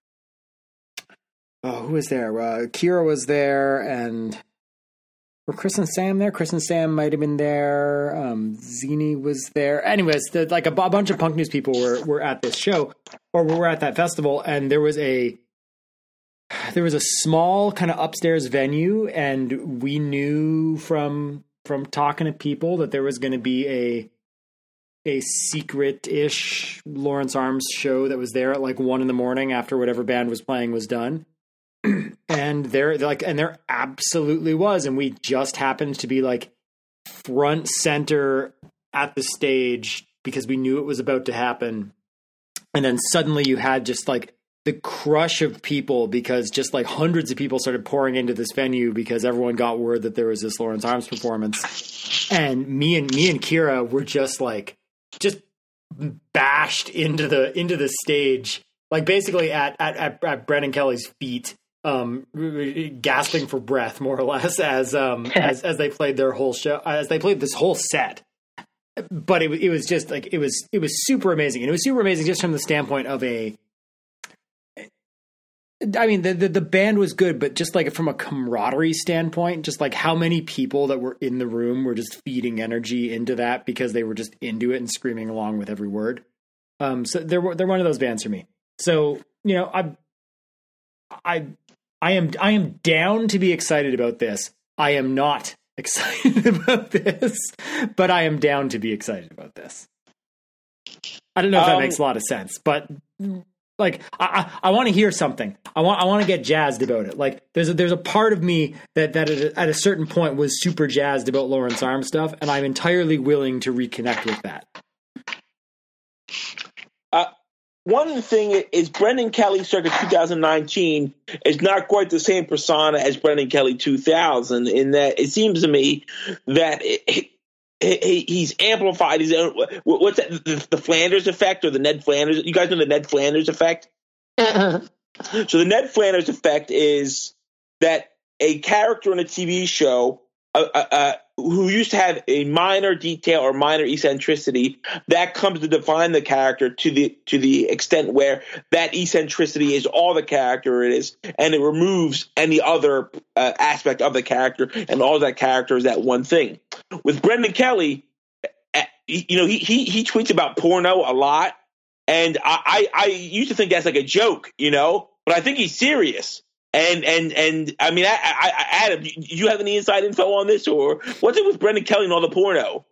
oh who was there? Uh, Kira was there and. Were Chris and Sam there? Chris and Sam might have been there. Um, Zini was there. Anyways, the, like a, a bunch of punk news people were were at this show, or were at that festival, and there was a there was a small kind of upstairs venue, and we knew from from talking to people that there was going to be a a secret-ish Lawrence Arms show that was there at like one in the morning after whatever band was playing was done. And there like and there absolutely was, and we just happened to be like front center at the stage because we knew it was about to happen. And then suddenly you had just like the crush of people because just like hundreds of people started pouring into this venue because everyone got word that there was this Lawrence Arms performance. And me and me and Kira were just like just bashed into the into the stage, like basically at at at, at Brendan Kelly's feet. Um, gasping for breath, more or less, as um as as they played their whole show, as they played this whole set. But it it was just like it was it was super amazing, and it was super amazing just from the standpoint of a. I mean, the, the the band was good, but just like from a camaraderie standpoint, just like how many people that were in the room were just feeding energy into that because they were just into it and screaming along with every word. Um, so they're they're one of those bands for me. So you know, I I. I am I am down to be excited about this. I am not excited about this, but I am down to be excited about this. I don't know if that um, makes a lot of sense, but like I I, I want to hear something. I want I want to get jazzed about it. Like there's a, there's a part of me that that at a, at a certain point was super jazzed about Lawrence Arms stuff, and I'm entirely willing to reconnect with that. Uh, One thing is Brendan Kelly circa two thousand nineteen is not quite the same persona as Brendan Kelly two thousand in that it seems to me that it, it, he's amplified his own. What's that? The, the Flanders effect or the Ned Flanders? You guys know the Ned Flanders effect? Uh-uh. So the Ned Flanders effect is that a character in a T V show uh, uh, uh, who used to have a minor detail or minor eccentricity that comes to define the character to the to the extent where that eccentricity is all the character it is, and it removes any other uh, aspect of the character, and all that character is that one thing. With Brendan Kelly, uh, you know, he he he tweets about porno a lot, and I, I I used to think that's like a joke, you know, but I think he's serious. And and and I mean, I, I, I, Adam, do you have any inside info on this, or what's it with Brendan Kelly and all the porno?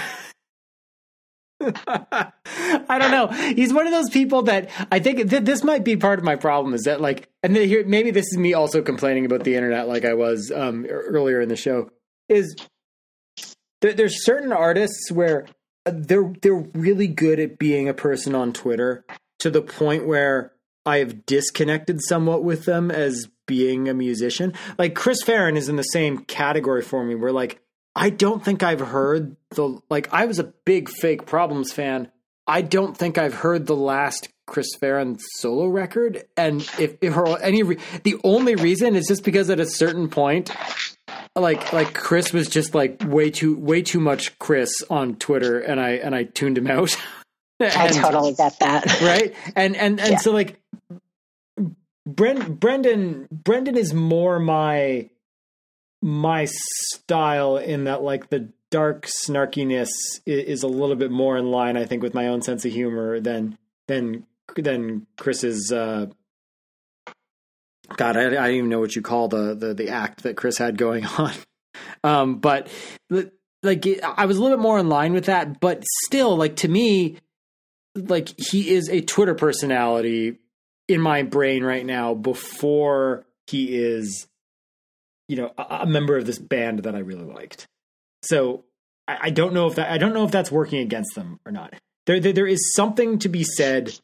I don't know. He's one of those people that I think th- this might be part of my problem is that like, and then here maybe this is me also complaining about the internet, like I was um, earlier in the show. Is there, there's certain artists where they're they're really good at being a person on Twitter to the point where I have disconnected somewhat with them as being a musician. Like Chris Farron is in the same category for me where like, I don't think I've heard the, like I was a big Fake Problems fan. I don't think I've heard the last Chris Farron solo record. And if, if her, any, re- the only reason is just because at a certain point, like, like Chris was just like way too, way too much Chris on Twitter. And I, and I tuned him out. and, I totally get that. Right. And, and, and yeah. so like, Brent, Brendan Brendan is more my my style in that like the dark snarkiness is, is a little bit more in line, I think, with my own sense of humor than than than Chris's. Uh, God, I, I don't even know what you call the, the the act that Chris had going on. Um, but like, I was a little bit more in line with that. But still, like to me, like he is a Twitter personality in my brain right now before he is, you know, a, a member of this band that I really liked. So I, I don't know if that I don't know if that's working against them or not. There, there, there is something to be said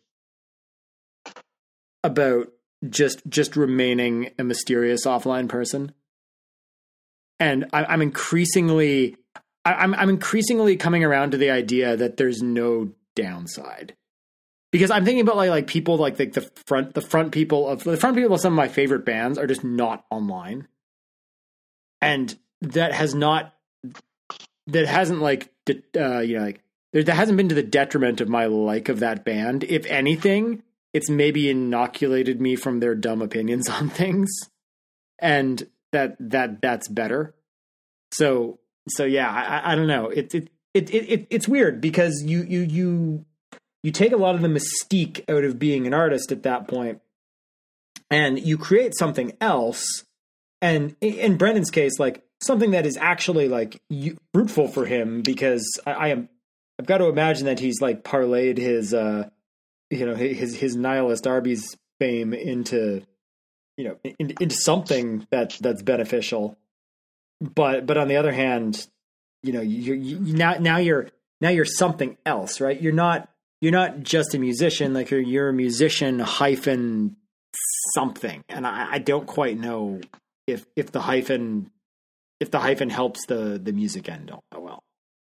about just just remaining a mysterious offline person, and I, I'm increasingly, I, I'm I'm increasingly coming around to the idea that there's no downside, because I'm thinking about like like people like the, the front the front people of the front people of some of my favorite bands are just not online, and that has not that hasn't like uh, you know like there, that hasn't been to the detriment of my like of that band. If anything, it's maybe inoculated me from their dumb opinions on things, and that that that's better. So so yeah, I, I don't know. It it, it it it's weird because you you you you take a lot of the mystique out of being an artist at that point, and you create something else. And in Brendan's case, like something that is actually like fruitful for him, because I, I am I've got to imagine that he's like parlayed his. Uh, you know, his, his nihilist Arby's fame into, you know, in, into something that that's beneficial. But, but on the other hand, you know, you, you now, now you're, now you're something else, right? You're not, you're not just a musician, like you're, you're a musician hyphen something. And I, I don't quite know if, if the hyphen, if the hyphen helps the, the music end all that well.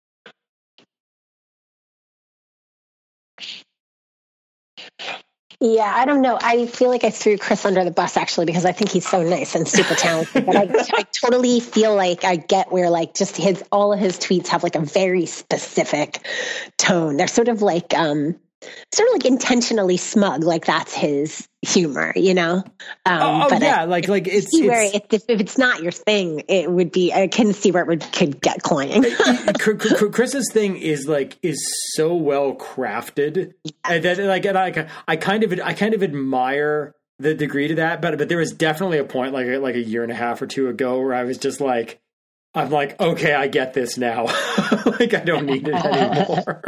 Yeah, I don't know. I feel like I threw Chris under the bus actually because I think he's so nice and super talented. But I, I totally feel like I get where like just his all of his tweets have like a very specific tone. They're sort of like um, sort of like intentionally smug, like that's his humor, you know? Um, oh, oh but yeah, I, like like it's, see where it's if, if it's not your thing, it would be. I can see where it would could get cloying. Chris's thing is like is so well crafted and that like and I I kind of I kind of admire the degree to that, but but there was definitely a point like like a year and a half or two ago where I was just like, I'm like, okay, I get this now. Like I don't need it anymore.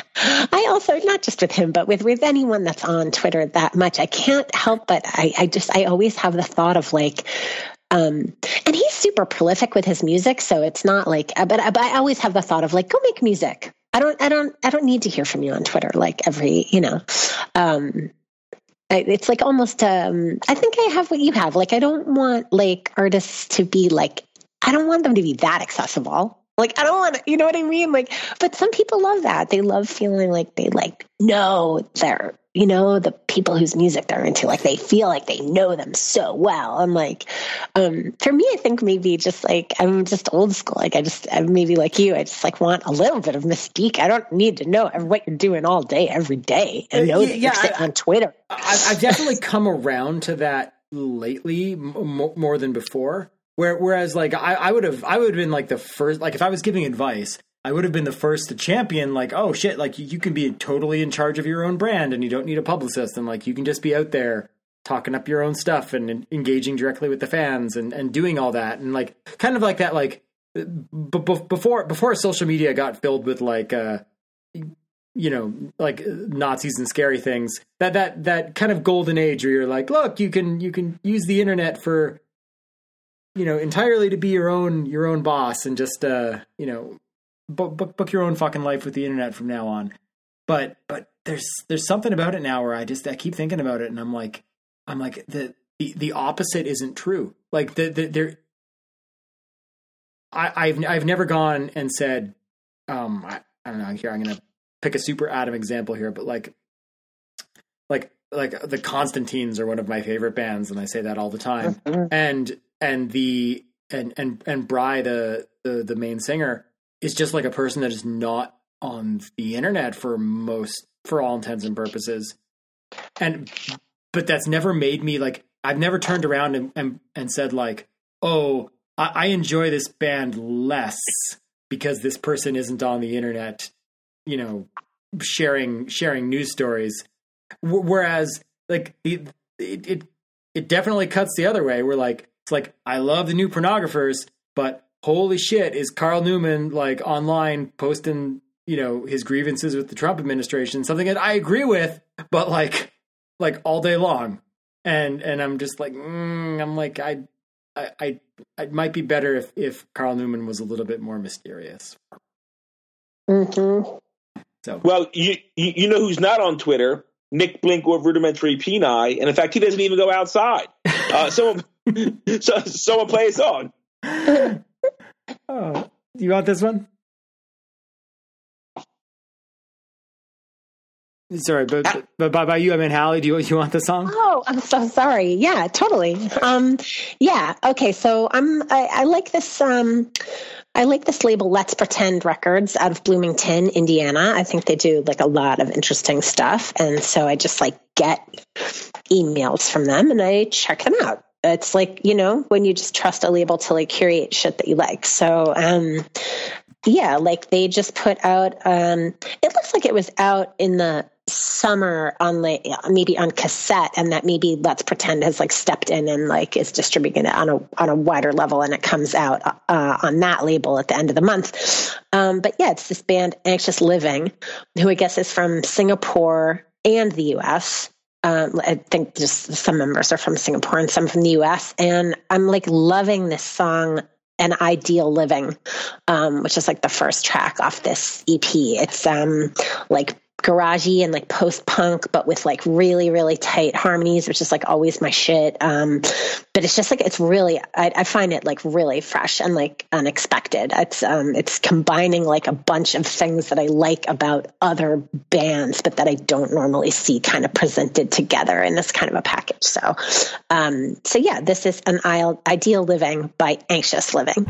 I also, not just with him, but with, with anyone that's on Twitter that much, I can't help but I, I just, I always have the thought of like, um, and he's super prolific with his music. So it's not like, but, but I always have the thought of like, go make music. I don't, I don't, I don't need to hear from you on Twitter. Like every, you know, um, I, it's like almost, um, I think I have what you have. Like, I don't want like artists to be like, I don't want them to be that accessible. Like, I don't want to, you know what I mean? Like, but some people love that. They love feeling like they like know they're, you know, the people whose music they're into, like they feel like they know them so well. I'm like, um, for me, I think maybe just like, I'm just old school. Like I just, I'm maybe like you, I just like want a little bit of mystique. I don't need to know what you're doing all day, every day and know uh, yeah, that you're yeah, sitting I, on Twitter. I, I've definitely come around to that lately m- more than before. Where, whereas, like, I, I would have, I would have been like the first, like, if I was giving advice, I would have been the first to champion, like, oh shit, like, you, you can be totally in charge of your own brand, and you don't need a publicist, and like, you can just be out there talking up your own stuff and, and engaging directly with the fans and, and doing all that, and like, kind of like that, like, b- b- before before social media got filled with like, uh, you know, like Nazis and scary things, that that that kind of golden age where you're like, look, you can you can use the internet for, you know, entirely to be your own your own boss and just uh, you know, book, book book your own fucking life with the internet from now on. But but there's there's something about it now where I just I keep thinking about it and I'm like I'm like the the, the opposite isn't true. Like the the there I I've I've never gone and said um I, I don't know, here I'm gonna pick a super Adam example here, but like like like the Constantines are one of my favorite bands, and I say that all the time. Mm-hmm. And and the and and and Bry, the, the the main singer, is just like a person that is not on the internet for most for all intents and purposes. And but that's never made me like I've never turned around and and, and said like, oh, I, I enjoy this band less because this person isn't on the internet, you know, sharing sharing news stories. W- whereas like it, it it it definitely cuts the other way. We're like it's like I love the new pornographers, but holy shit, is Carl Newman like online posting, you know, his grievances with the Trump administration, something that I agree with, but like like all day long. And and I'm just like mm, I'm like I I I it might be better if if Carl Newman was a little bit more mysterious. Mm-hmm. So Well, you, you you know who's not on Twitter? Nick Blink or Rudimentary Peni, and in fact, he doesn't even go outside. Uh, someone, so, someone play a song. oh, do you want this one? Sorry, but but by, by you I mean Hallie. Do you you want the song? Oh, I'm so sorry. Yeah, totally. Um, yeah. Okay. So I'm. I, I like this. Um, I like this label, Let's Pretend Records, out of Bloomington, Indiana. I think they do like a lot of interesting stuff, and so I just like get emails from them and I check them out. It's like, you know, when you just trust a label to like curate shit that you like. So, um, yeah, like they just put out. Um, it looks like it was out in the summer on like maybe on cassette, and that maybe Let's Pretend has like stepped in and like is distributing it on a on a wider level, and it comes out uh, on that label at the end of the month. Um, but yeah, it's this band Anxious Living, who I guess is from Singapore and the U S. Um, I think just some members are from Singapore and some from the U S. And I'm like loving this song, An Ideal Living, um, which is like the first track off this E P. It's um, like garagey and like post-punk, but with like really, really tight harmonies, which is like always my shit. Um, but it's just like, it's really, I, I find it like really fresh and like unexpected. It's, um, it's combining like a bunch of things that I like about other bands, but that I don't normally see kind of presented together in this kind of a package. So, um, so yeah, this is An Ideal Living by Anxious Living.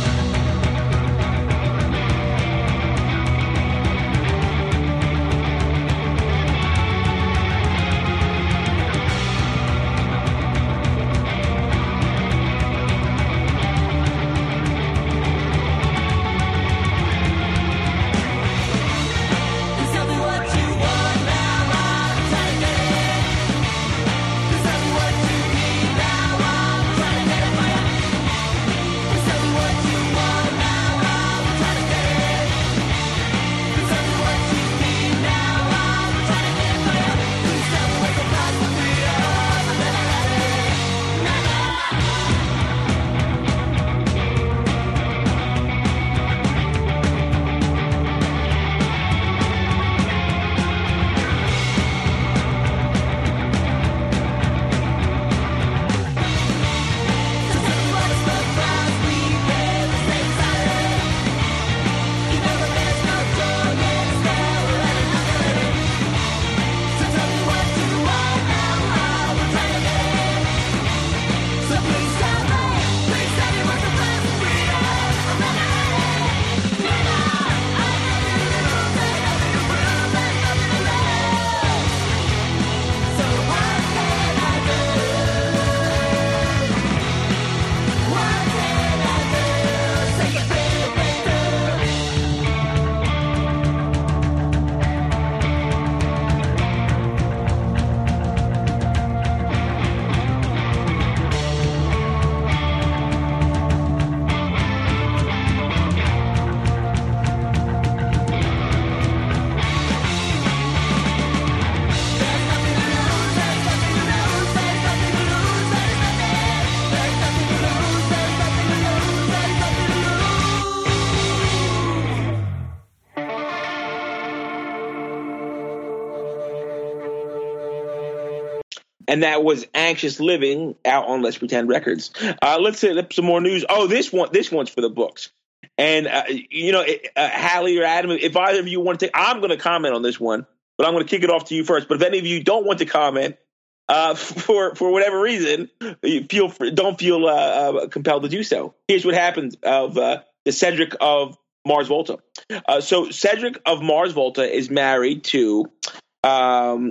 And that was Anxious Living out on Let's Pretend Records. Uh, let's hit up some more news. Oh, this one, this one's for the books. And, uh, you know, uh, Hallie or Adam, if either of you want to take, I'm going to comment on this one, but I'm going to kick it off to you first. But if any of you don't want to comment uh, for for whatever reason, you feel free, don't feel uh, uh, compelled to do so. Here's what happened of uh, the Cedric of Mars Volta. Uh, so Cedric of Mars Volta is married to um,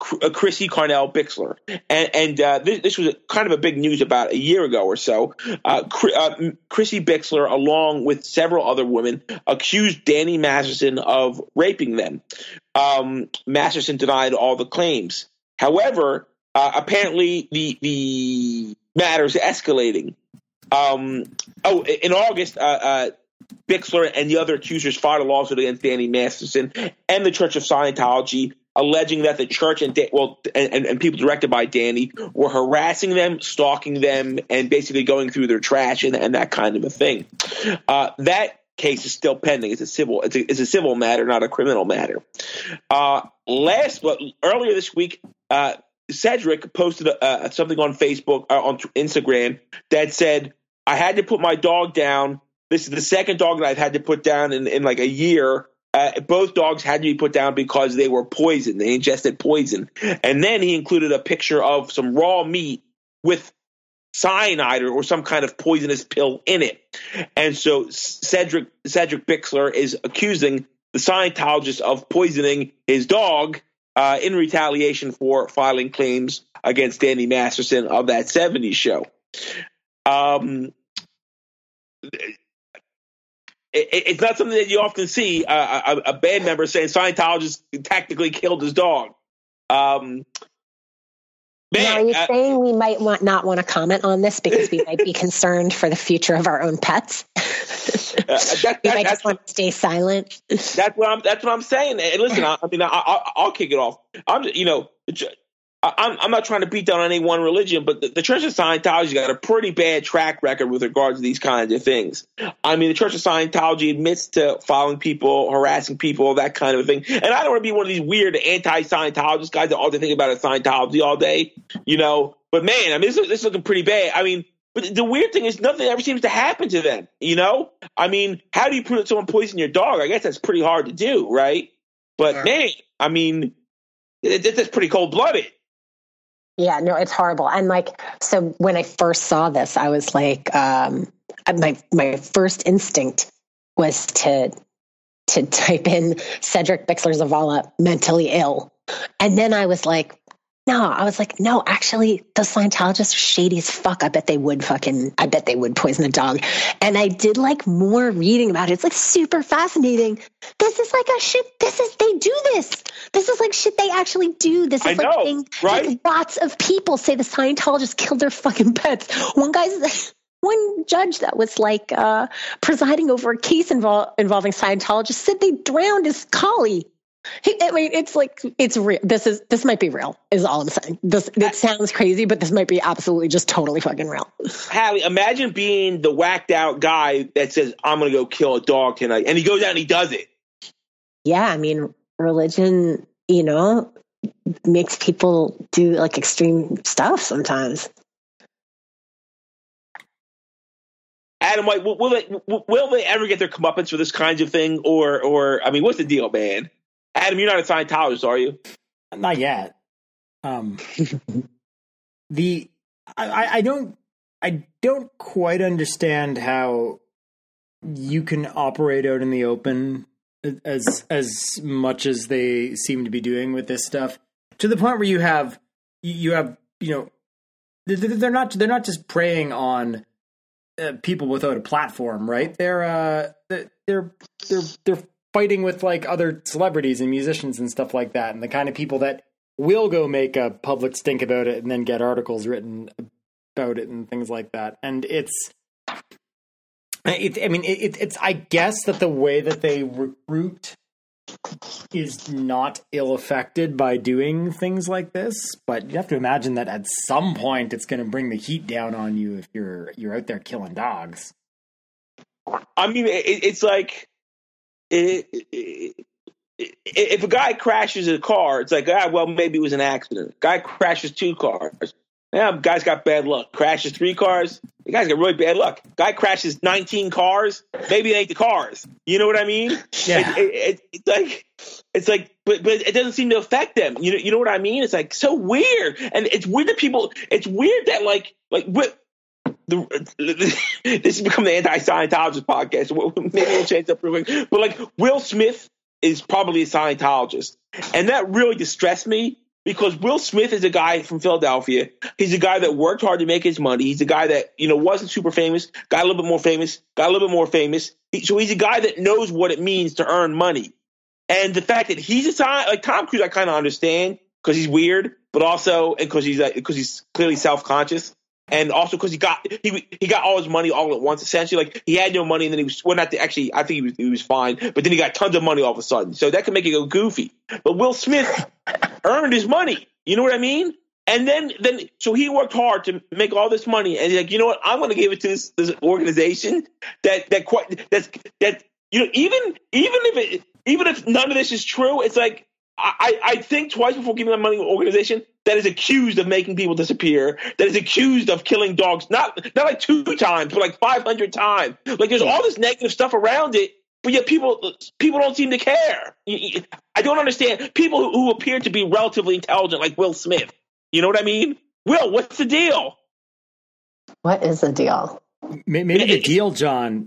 uh, Chrissy Carnell Bixler, and, and uh, this, this was kind of a big news about a year ago or so. Uh, uh, Chrissy Bixler, along with several other women, accused Danny Masterson of raping them. Um, Masterson denied all the claims. However, uh, apparently the the matter is escalating. Um, oh, in August, uh, uh, Bixler and the other accusers filed a lawsuit against Danny Masterson and the Church of Scientology, alleging that the church and well and, and people directed by Danny were harassing them, stalking them, and basically going through their trash and, and that kind of a thing. Uh, that case is still pending. It's a civil. It's a, it's a civil matter, not a criminal matter. Uh, last, but earlier this week, uh, Cedric posted uh, something on Facebook, uh, on Instagram, that said, "I had to put my dog down. This is the second dog that I've had to put down in, in like a year. Uh, both dogs had to be put down because they were poisoned. They ingested poison." And then he included a picture of some raw meat with cyanide or, or some kind of poisonous pill in it. And so Cedric Cedric Bixler is accusing the Scientologist of poisoning his dog uh, in retaliation for filing claims against Danny Masterson of that seventies show. Um, it, it's not something that you often see, uh, a, a band member saying Scientologist tactically killed his dog. Um, man, now, are you uh, saying we might want, not want to comment on this because we might be concerned for the future of our own pets? uh, that, that, we might that's just want to stay silent. That's what I'm. That's what I'm saying. And listen, I, I mean, I, I, I'll kick it off. I'm, you know, I, I'm, I'm not trying to beat down any one religion, but the, the Church of Scientology got a pretty bad track record with regards to these kinds of things. I mean, the Church of Scientology admits to following people, harassing people, that kind of a thing. And I don't want to be one of these weird anti-Scientologist guys that all they think about is Scientology all day, you know. But man, I mean, this, this is looking pretty bad. I mean. But the weird thing is nothing ever seems to happen to them, you know? I mean, how do you prove that someone poisoned your dog? I guess that's pretty hard to do, right? But, yeah. man, I mean, it, it, that's pretty cold-blooded. Yeah, no, it's horrible. And, like, so when I first saw this, I was like, um, my my first instinct was to to type in Cedric Bixler Zavala, mentally ill. And then I was like, No, I was like, no, actually, the Scientologists are shady as fuck. I bet they would fucking, I bet they would poison a dog. And I did like more reading about it. It's like super fascinating. This is like a shit. This is, they do this. This is like shit they actually do. This is I like know, thing, right? Like lots of people say the Scientologists killed their fucking pets. One guy's, one judge that was like uh, presiding over a case invol- involving Scientologists said they drowned his collie. I mean, it's like, it's real. This is, this might be real, is all I'm saying. This, it sounds crazy, but this might be absolutely just totally fucking real. Hallie, imagine being the whacked out guy that says, I'm going to go kill a dog tonight. And he goes out and he does it. Yeah. I mean, religion, you know, makes people do like extreme stuff sometimes. Adam White, will, will they, will they ever get their comeuppance for this kind of thing? Or, or, I mean, what's the deal, man? Adam, you're not a Scientologist, are you? Not yet. Um, the I, I don't I don't quite understand how you can operate out in the open as as much as they seem to be doing with this stuff, to the point where you have you have you know they're not they're not just preying on uh, people without a platform, right? They're uh, they're they're they're, they're fighting with like other celebrities and musicians and stuff like that, and the kind of people that will go make a public stink about it and then get articles written about it and things like that. And it's, it, I mean, it, it's, I guess that the way that they recruit is not ill affected by doing things like this, but you have to imagine that at some point it's going to bring the heat down on you if you're, you're out there killing dogs. I mean, it, it's like, It, it, it, if a guy crashes a car, it's like, ah, well, maybe it was an accident. Guy crashes two cars. Yeah, guy's got bad luck. Crashes three cars. The guy's got really bad luck. Guy crashes nineteen cars. Maybe it ain't the cars. You know what I mean? Yeah. It, it, it, it's like, it's like, but but it doesn't seem to affect them. You know, you know what I mean? It's like so weird, and it's weird that people. It's weird that like like what. The, this has become the anti-Scientologist podcast. Maybe we'll change up real quick. But like Will Smith is probably a Scientologist, and that really distressed me because Will Smith is a guy from Philadelphia. He's a guy that worked hard to make his money. He's a guy that, you know, wasn't super famous, got a little bit more famous, got a little bit more famous. He, so he's a guy that knows what it means to earn money. And the fact that he's a time, like Tom Cruise, I kind of understand because he's weird, but also because he's because he's clearly self-conscious. And also because he got he he got all his money all at once. Essentially, like he had no money, and then he was well, not the, actually. I think he was he was fine, but then he got tons of money all of a sudden. So that could make it go goofy. But Will Smith earned his money. You know what I mean? And then then so he worked hard to make all this money, and he's like, you know what? I'm going to give it to this, this organization that that quite that's that you know even even if it even if none of this is true, it's like I I think twice before giving that money to an organization that is accused of making people disappear, that is accused of killing dogs, not not like two times, but like five hundred times. Like there's all this negative stuff around it, but yet people people don't seem to care. I don't understand people who, who appear to be relatively intelligent, like Will Smith. You know what I mean? Will, what's the deal? What is the deal? Maybe the deal, John,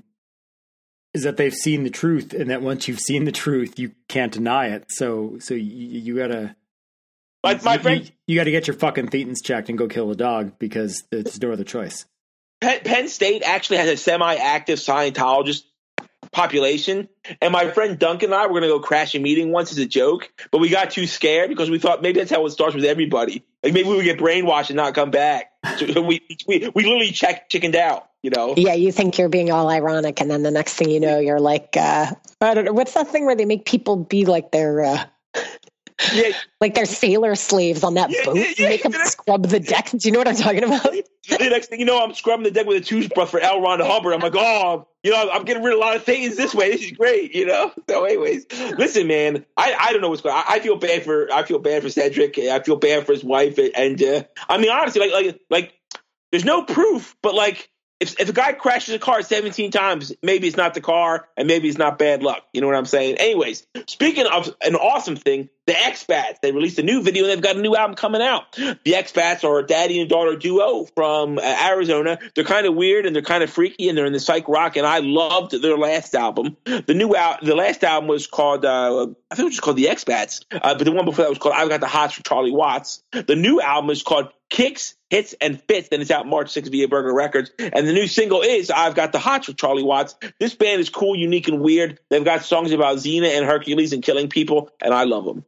is that they've seen the truth, and that once you've seen the truth, you can't deny it. So, so you, you gotta. Like my you, friend, you, you got to get your fucking thetans checked and go kill a dog because there's no other choice. Penn, Penn State actually has a semi-active Scientologist population, and my friend Duncan and I were going to go crash a meeting once as a joke, but we got too scared because we thought maybe that's how it starts with everybody. Like maybe we would get brainwashed and not come back. So we we we literally check, chickened out. You know? Yeah, you think you're being all ironic, and then the next thing you know, you're like, uh, I don't know, what's that thing where they make people be like they're. Uh, Yeah. Like they're sailor slaves on that Yeah, boat. yeah, You yeah. make them scrub the deck. Do you know what I'm talking about? The next thing you know, I'm scrubbing the deck with a toothbrush for L. Ron Hubbard. I'm like, oh, you know, I'm getting rid of a lot of things this way. This is great, you know. So, anyways, listen, man, I, I don't know what's going on. I, I feel bad for I feel bad for Cedric. I feel bad for his wife, and uh, I mean, honestly, like like like, there's no proof, but like. If if a guy crashes a car seventeen times, maybe it's not the car, and maybe it's not bad luck. You know what I'm saying? Anyways, speaking of an awesome thing, the X-Bats, they released a new video, and they've got a new album coming out. The X-Bats are a daddy and daughter duo from uh, Arizona. They're kind of weird, and they're kind of freaky, and they're in the psych rock, and I loved their last album. The new al- the last album was called, uh, I think it was just called The X-Bats, uh, but the one before that was called I've Got the Hots for Charlie Watts. The new album is called Kicks, Hits, and Fits, and it's out March sixth via Burger Records. And the new single is I've Got the Hots with Charlie Watts. This band is cool, unique, and weird. They've got songs about Xena and Hercules and killing people, and I love them.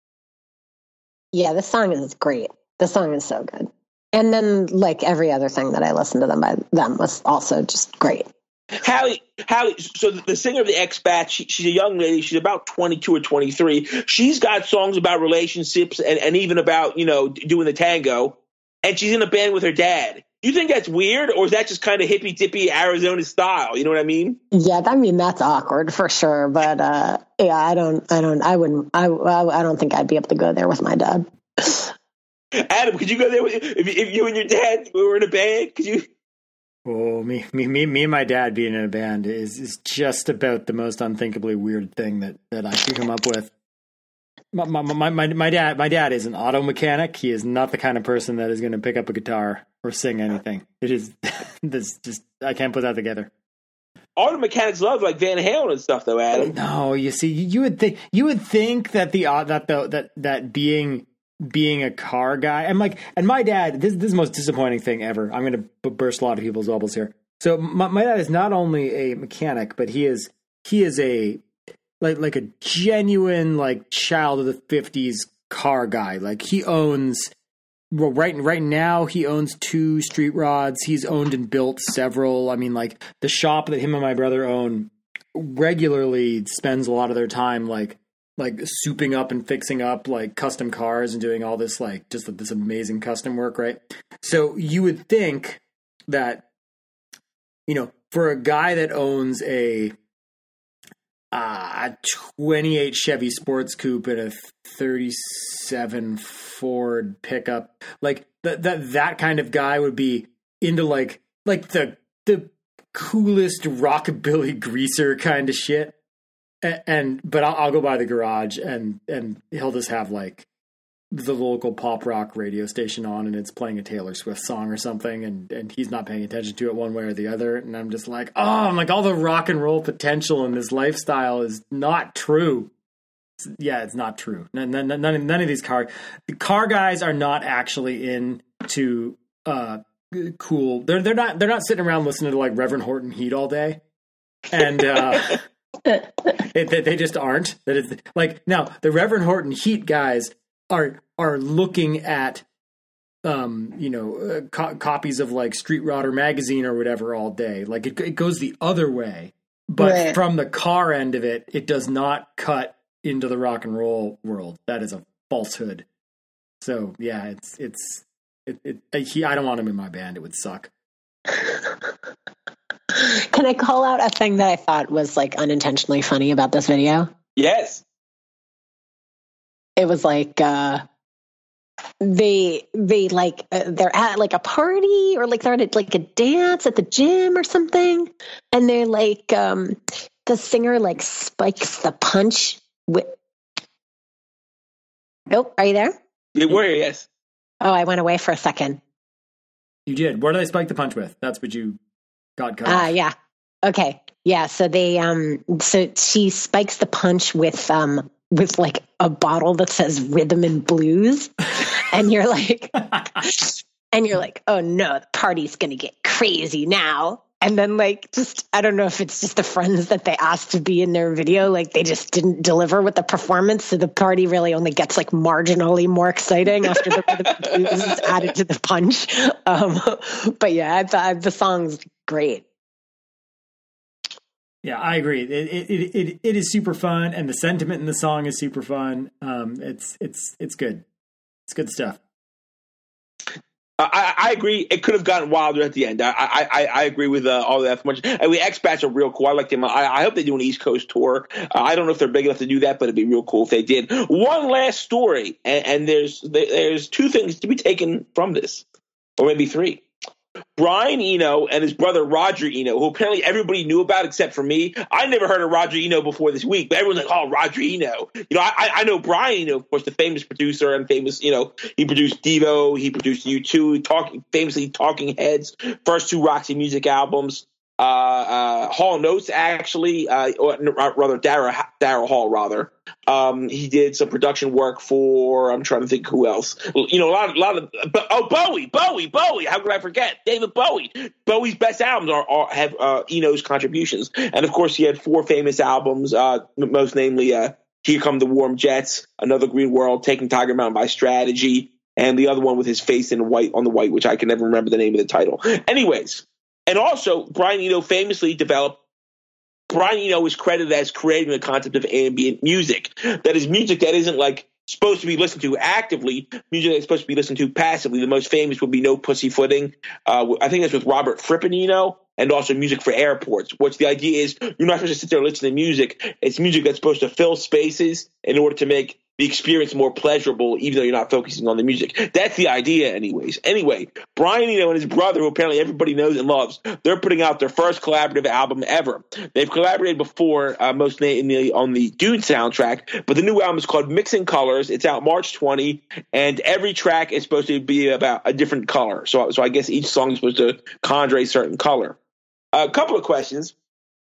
Yeah, this song is great. The song is so good. And then, like every other thing that I listened to them by them was also just great. Hallie, Hallie, so the singer of the X-Bats, she, she's a young lady. She's about twenty-two or twenty-three. She's got songs about relationships and, and even about, you know, doing the tango. And she's in a band with her dad. Do you think that's weird, or is that just kind of hippy-dippy Arizona style? You know what I mean? Yeah, I mean, that's awkward for sure. But uh, yeah, I don't, I don't, I wouldn't, I, I don't think I'd be able to go there with my dad. Adam, could you go there with, if, if you and your dad were in a band? Could you? Oh, me, me, me, me, and my dad being in a band is is just about the most unthinkably weird thing that, that I can come up with. My, my, my, my, my dad, my dad is an auto mechanic. He is not the kind of person that is going to pick up a guitar or sing anything. It is this just I can't put that together. Auto mechanics love like Van Halen and stuff, though, Adam. No, you see, you would think you would think that the uh, that the that that being. being a car guy, and like, and my dad, this, this is the most disappointing thing ever. I'm going to b- burst a lot of people's bubbles here. So my, my dad is not only a mechanic, but he is, he is a, like, like a genuine, like, child of the fifties car guy. Like he owns, well, right, right now he owns two street rods. He's owned and built several. I mean, like the shop that him and my brother own regularly spends a lot of their time, like, like souping up and fixing up like custom cars and doing all this, like just this amazing custom work. Right. So you would think that, you know, for a guy that owns a, uh, twenty-eight Chevy Sports Coupe and a thirty-seven Ford pickup, like that, that, that kind of guy would be into like, like the, the coolest rockabilly greaser kind of shit. And, and but I'll, I'll go by the garage, and and he'll just have like the local pop rock radio station on, and it's playing a Taylor Swift song or something, and and he's not paying attention to it one way or the other, and I'm just like, oh, I'm like all the rock and roll potential in this lifestyle is not true. yeah, it's not true. None, none, none, none of these car the car guys are not actually into uh, cool. They're they're not they're not sitting around listening to like Reverend Horton Heat all day, and uh, it, they, they just aren't. That is like now the Reverend Horton Heat guys are are looking at um you know uh, co- copies of like Street Rodder magazine or whatever all day. Like it it goes the other way. But Right. from the car end of it, it does not cut into the rock and roll world. That is a falsehood. So yeah, it's it's it. it he, I don't want him in my band. It would suck. Can I call out a thing that I thought was like unintentionally funny about this video? Yes. It was like uh they they like uh, they're at like a party or like they're at like a dance at the gym or something, and they're like um the singer like spikes the punch with nope are you there? Yeah, we're here, yes. Oh, I went away for a second. You did. What do they spike the punch with? That's what you got cut Ah, off. yeah. Okay. Yeah. So they, um, so she spikes the punch with, um, with like a bottle that says rhythm and blues. And you're like, and you're like, oh no, the party's going to get crazy now. And then like, just, I don't know if it's just the friends that they asked to be in their video. Like they just didn't deliver with the performance. So the party really only gets like marginally more exciting after the rhythm and blues is added to the punch. Um, but yeah, I thought the song's great. Yeah, I agree. It, it it it it is super fun, and the sentiment in the song is super fun. Um, it's it's it's good. It's good stuff. I, I agree. It could have gotten wilder at the end. I I, I agree with uh, all that much. And the X-Bats are real cool. I like them. I, I hope they do an East Coast tour. Uh, I don't know if they're big enough to do that, but it'd be real cool if they did. One last story, and, and there's there's two things to be taken from this, or maybe three. Brian Eno and his brother Roger Eno, who apparently everybody knew about except for me. I never heard of Roger Eno before this week, but everyone's like, oh, Roger Eno. You know, I, I know Brian Eno, of course, the famous producer and famous, you know, he produced Devo, he produced U two, talking, famously Talking Heads, first two Roxy Music albums. Uh, uh, Hall and Oates, actually, uh, or rather, Daryl Daryl Hall, rather. Um, he did some production work for, I'm trying to think who else. You know, a lot, a lot of, oh, Bowie, Bowie, Bowie. How could I forget? David Bowie. Bowie's best albums are, are have uh, Eno's contributions. And of course, he had four famous albums, uh, most namely, uh, Here Come the Warm Jets, Another Green World, Taking Tiger Mountain by Strategy, and the other one with his face in white on the white, which I can never remember the name of the title. Anyways. And also, Brian Eno famously developed, Brian Eno is credited as creating the concept of ambient music. That is music that isn't like supposed to be listened to actively, music that's supposed to be listened to passively. The most famous would be No Pussyfooting. Uh, I think that's with Robert Fripp and Eno, and also Music for Airports, which the idea is you're not supposed to sit there and listen to music. It's music that's supposed to fill spaces in order to make the experience more pleasurable, even though you're not focusing on the music. That's the idea anyways. Anyway, Brian Eno and his brother, who apparently everybody knows and loves, they're putting out their first collaborative album ever. They've collaborated before, uh, most namely on the Dune soundtrack, but the new album is called Mixing Colors. It's out March twentieth, and every track is supposed to be about a different color. So, so I guess each song is supposed to conjure a certain color. A couple of questions.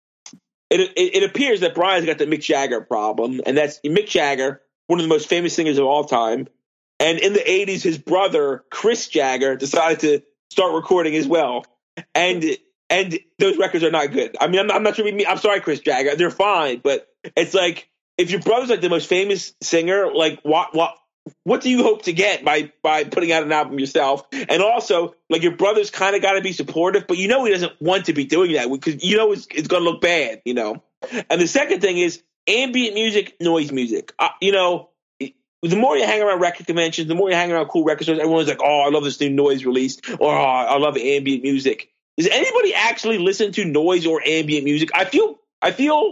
It, it, it appears that Brian's got the Mick Jagger problem, and that's Mick Jagger, one of the most famous singers of all time. And in the eighties, his brother, Chris Jagger, decided to start recording as well. And and those records are not good. I mean, I'm, I'm not sure. I'm sorry, Chris Jagger. They're fine. But it's like, if your brother's like the most famous singer, like what what what do you hope to get by, by putting out an album yourself? And also, like, your brother's kind of got to be supportive, but you know he doesn't want to be doing that because you know it's, it's going to look bad, you know. And the second thing is, ambient music, noise music. Uh, you know, the more you hang around record conventions, the more you hang around cool record stores, everyone's like, oh, I love this new noise release, or oh, I love ambient music. Does anybody actually listen to noise or ambient music? I feel, I feel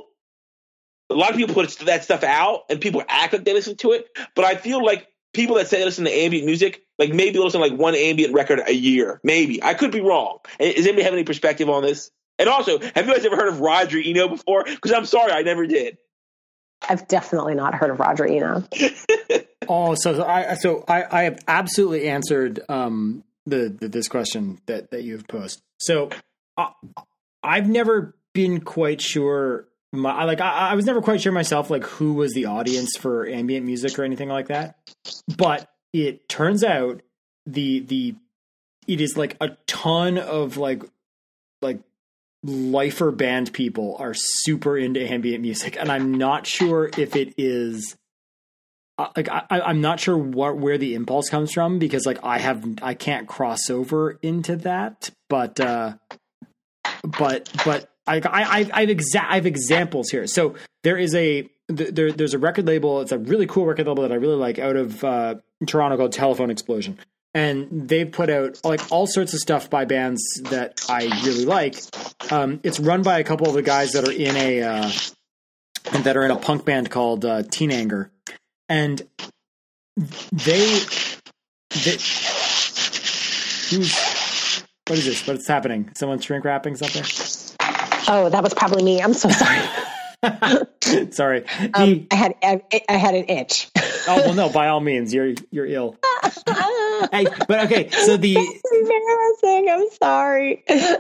a lot of people put that stuff out and people act like they listen to it, but I feel like people that say they listen to ambient music, like maybe listen to like one ambient record a year. Maybe. I could be wrong. Does anybody have any perspective on this? And also, have you guys ever heard of Roger Eno before? Because I'm sorry, I never did. I've definitely not heard of Roger Eno. Oh, so I so I, I have absolutely answered um, the, the this question that, that you have posed. So uh, I've never been quite sure my I- like I, I was never quite sure myself like who was the audience for ambient music or anything like that. But it turns out the the it is like a ton of like like lifer band people are super into ambient music, and I'm not sure if it is uh, like I, I'm not sure what where the impulse comes from, because like I have I can't cross over into that, but uh, but but I I I've exa- I have examples here. So there is a there there's a record label. It's a really cool record label that I really like out of uh, Toronto called Telephone Explosion. And they put out like all sorts of stuff by bands that I really like. Um, it's run by a couple of the guys that are in a uh, that are in a punk band called uh, Teen Anger, and they they who's what is this? What's happening? Someone shrink wrapping something? Oh, that was probably me. I'm so sorry. Sorry, Um, the, I had I, I had an itch. oh well, no. By all means, you're you're ill. Hey, but okay, so the Embarrassing. I'm sorry.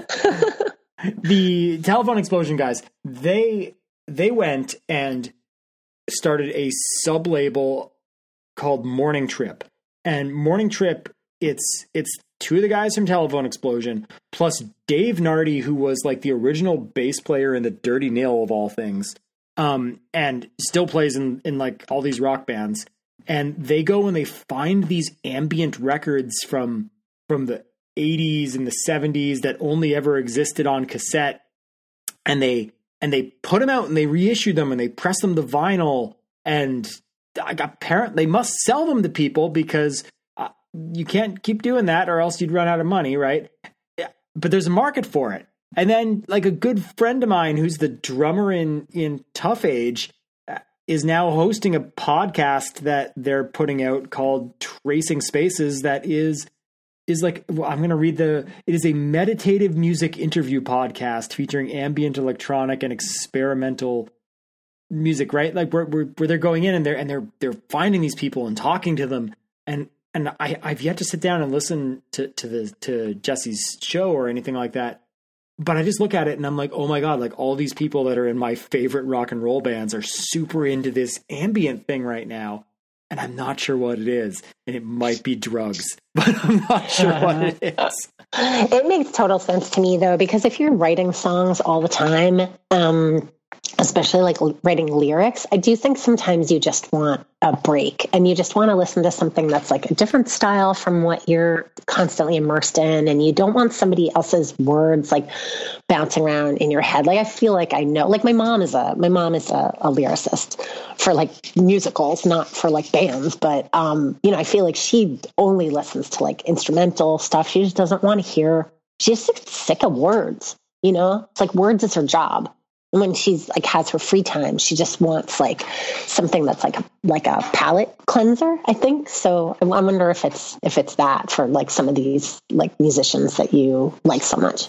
the Telephone Explosion guys, they they went and started a sub label called Morning Trip. And Morning Trip, it's it's two of the guys from Telephone Explosion plus Dave Nardi, who was like the original bass player in the Dirty Nail of all things, um, and still plays in in like all these rock bands. And they go and they find these ambient records from from the eighties and the seventies that only ever existed on cassette, and they and they put them out and they reissue them and they press them to vinyl, and apparently they must sell them to people, because uh, you can't keep doing that or else you'd run out of money, right? But there's a market for it. And then like a good friend of mine who's the drummer in in Tough Age is now hosting a podcast that they're putting out called Tracing Spaces. That is, is like, well, I'm going to read the, it is a meditative music interview podcast featuring ambient electronic and experimental music, right? Like where, where, where they're going in and they're, and they're, they're finding these people and talking to them. And, and I, I've yet to sit down and listen to, to the, to Jesse's show or anything like that. But I just look at it and I'm like, oh my God, like all these people that are in my favorite rock and roll bands are super into this ambient thing right now. And I'm not sure what it is. And it might be drugs, but I'm not sure what it is. It makes total sense to me, though, because if you're writing songs all the time, um, especially like writing lyrics, I do think sometimes you just want a break and you just want to listen to something that's like a different style from what you're constantly immersed in. And you don't want somebody else's words like bouncing around in your head. Like, I feel like I know, like my mom is a, my mom is a, a lyricist for like musicals, not for like bands, but, um, you know, I feel like she only listens to like instrumental stuff. She just doesn't want to hear, she's just sick of words, you know, it's like words is her job. And when she's like has her free time, she just wants like something that's like a, like a palate cleanser, I think. So I wonder if it's if it's that for like some of these like musicians that you like so much.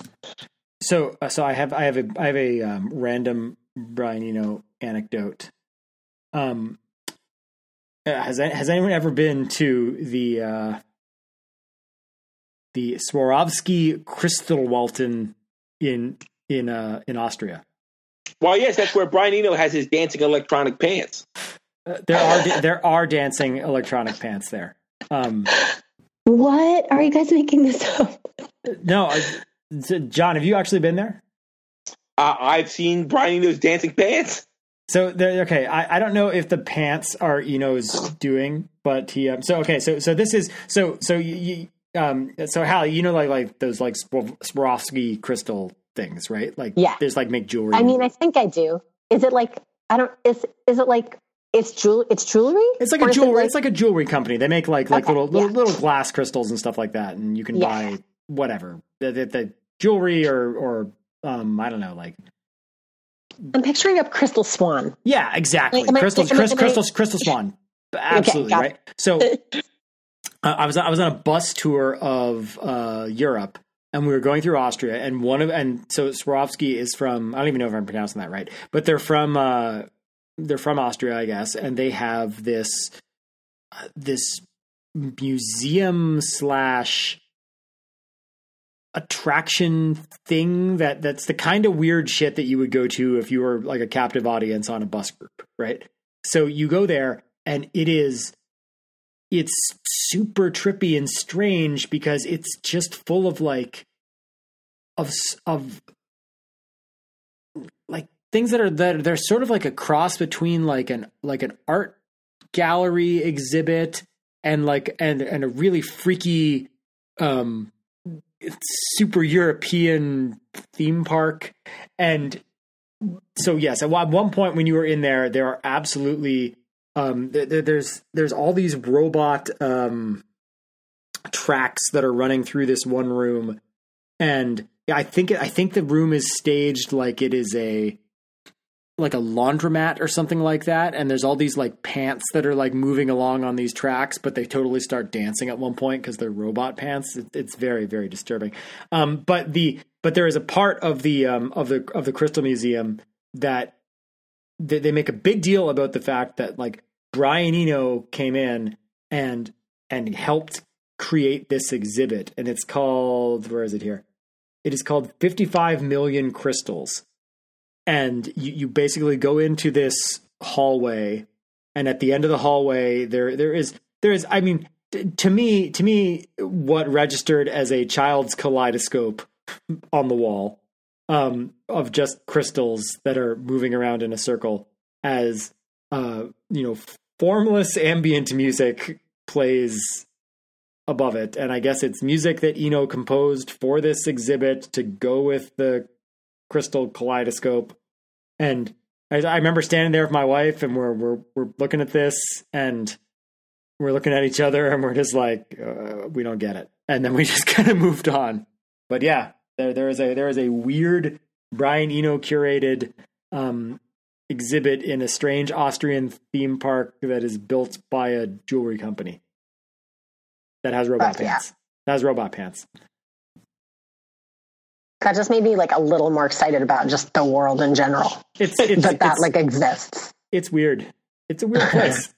So, uh, so I have I have a I have a um, random Brian Eno anecdote. Um, uh, has has anyone ever been to the uh, the Swarovski Kristallwalten in in uh, in Austria? Well, yes, that's where Brian Eno has his dancing electronic pants. Uh, there are there are dancing electronic pants there. Um, What are you guys making this up? no, I, so John, have you actually been there? Uh, I've seen Brian Eno's dancing pants. So there, okay, I, I don't know if the pants are Eno's doing, but he um, so okay, so so this is so so you, you um so Hal, you know like like those like Swarovski crystal things, right? Like, Yeah. there's like make jewelry. I mean, I think I do. Is it like I don't? Is is it like it's jewel? It's jewelry. It's like Or a is it jewelry. like- It's like a jewelry company. They make like like Okay, little little, yeah. little glass crystals and stuff like that, and you can Yeah. buy whatever the, the, the jewelry or or um I don't know, like I'm picturing up Crystal Swan. yeah, exactly. Am I- Crystals, am I- crystal, am I- crystals, crystal swan. Absolutely got right. So uh, I was I was on a bus tour of uh, Europe. And we were going through Austria, and one of and so Swarovski is from I don't even know if I'm pronouncing that right, but they're from uh, they're from Austria, I guess, and they have this uh, this museum slash attraction thing that that's the kind of weird shit that you would go to if you were like a captive audience on a bus group, right? So you go there and it is, it's super trippy and strange because it's just full of like, of, of like things that are, that they're sort of like a cross between like an, like an art gallery exhibit and like, and, and a really freaky, um, super European theme park. And so, yes, at one point when you were in there, there are absolutely, um, there, there's, there's all these robot, um, tracks that are running through this one room. And I think, I think the room is staged like it is a, like a laundromat or something like that. And there's all these like pants that are like moving along on these tracks, but they totally start dancing at one point because they're robot pants. It, it's very, very disturbing. Um, but the, but there is a part of the, um, of the, of the Crystal Museum that they, they make a big deal about the fact that like Brian Eno came in and, and helped create this exhibit. And it's called, where is it here? It is called fifty-five million Crystals. And you, you basically go into this hallway, and at the end of the hallway, there there is there is. I mean, t- to me, to me, what registered as a child's kaleidoscope on the wall um, of just crystals that are moving around in a circle, as uh, you know, formless ambient music plays above it, and I guess it's music that Eno composed for this exhibit to go with the crystal kaleidoscope. And I, I remember standing there with my wife, and we're we're we're looking at this, and we're looking at each other, and we're just like, uh, we don't get it. And then we just kind of moved on. But yeah, there there is a there is a weird Brian Eno curated um, exhibit in a strange Austrian theme park that is built by a jewelry company that has robot But, yeah. pants. That has robot pants. That just made me like a little more excited about just the world in general. It's it's that that it's, like exists. it's weird. It's a weird place.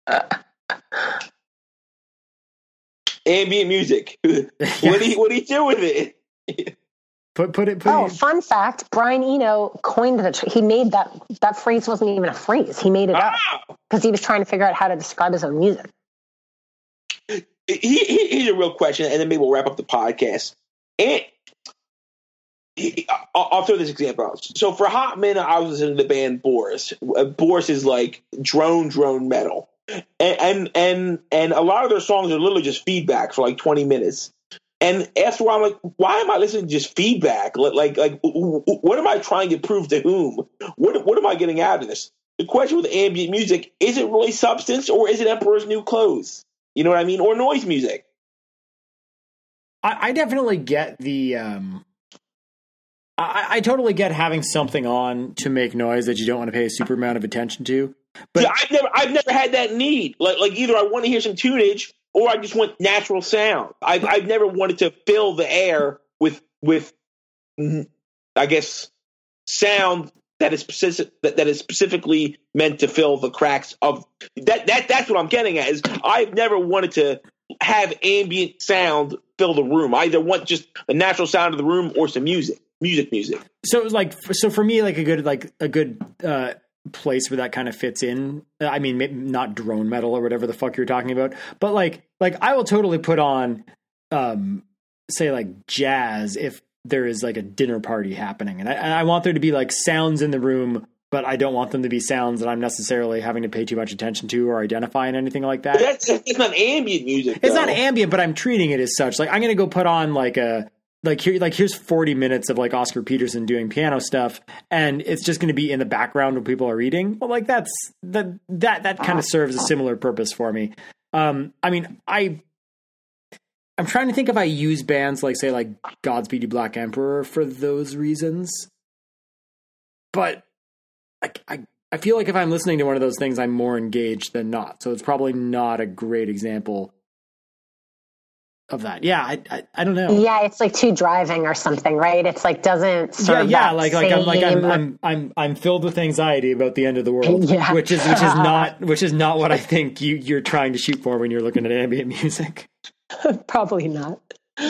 Ambient music. What do you what do you do with it? Put put it. Put Oh, it, fun fact: Brian Eno coined the. Tr- he made that. That phrase wasn't even a phrase. He made it up Ah! because he was trying to figure out how to describe his own music. He, he, here's a real question, and then maybe we'll wrap up the podcast. And he, I'll, I'll throw this example out. So for a hot minute, I was listening to the band Boris. Uh, Boris is like drone, drone metal, and, and and and a lot of their songs are literally just feedback for like twenty minutes. And after a while, I'm like, why am I listening to just feedback? Like, like, like what am I trying to prove to whom? What what am I getting out of this? The question with ambient music, is it really substance, or is it Emperor's New Clothes? You know what I mean? Or noise music. I, I definitely get the. Um, I, I totally get having something on to make noise that you don't want to pay a super amount of attention to. But Yeah, I've never, I've never had that need. Like, like either I want to hear some tunage, or I just want natural sound. I've, I've never wanted to fill the air with, with, I guess, sound that is specific, that, that is specifically meant to fill the cracks of that. That that's what I'm getting at. Is I've never wanted to have ambient sound fill the room. I either want just the natural sound of the room or some music, music, music. so it was like, so for me, like a good, like a good uh, place where that kind of fits in. I mean, maybe not drone metal or whatever the fuck you're talking about, but like, like I will totally put on, um, say like jazz if there is like a dinner party happening, and I, and I want there to be like sounds in the room, but I don't want them to be sounds that I'm necessarily having to pay too much attention to or identify in anything like that. But that's that's not ambient music. It's though. not ambient, but I'm treating it as such. Like I'm going to go put on like a, like here, like here's forty minutes of like Oscar Peterson doing piano stuff, and it's just going to be in the background when people are eating. Well, like that's that that that kind of serves a similar purpose for me. Um, I mean, I I'm trying to think if I use bands like say like Godspeed You Black Emperor for those reasons, but I, I I feel like if I'm listening to one of those things, I'm more engaged than not. So it's probably not a great example of that. Yeah, I I, I don't know. Yeah, it's like too driving or something, right? It's like doesn't Yeah, serve yeah, that like like I'm like I'm, same- I'm I'm I'm filled with anxiety about the end of the world, Yeah. which is which is not which is not what I think you you're trying to shoot for when you're looking at ambient music. Probably not. But who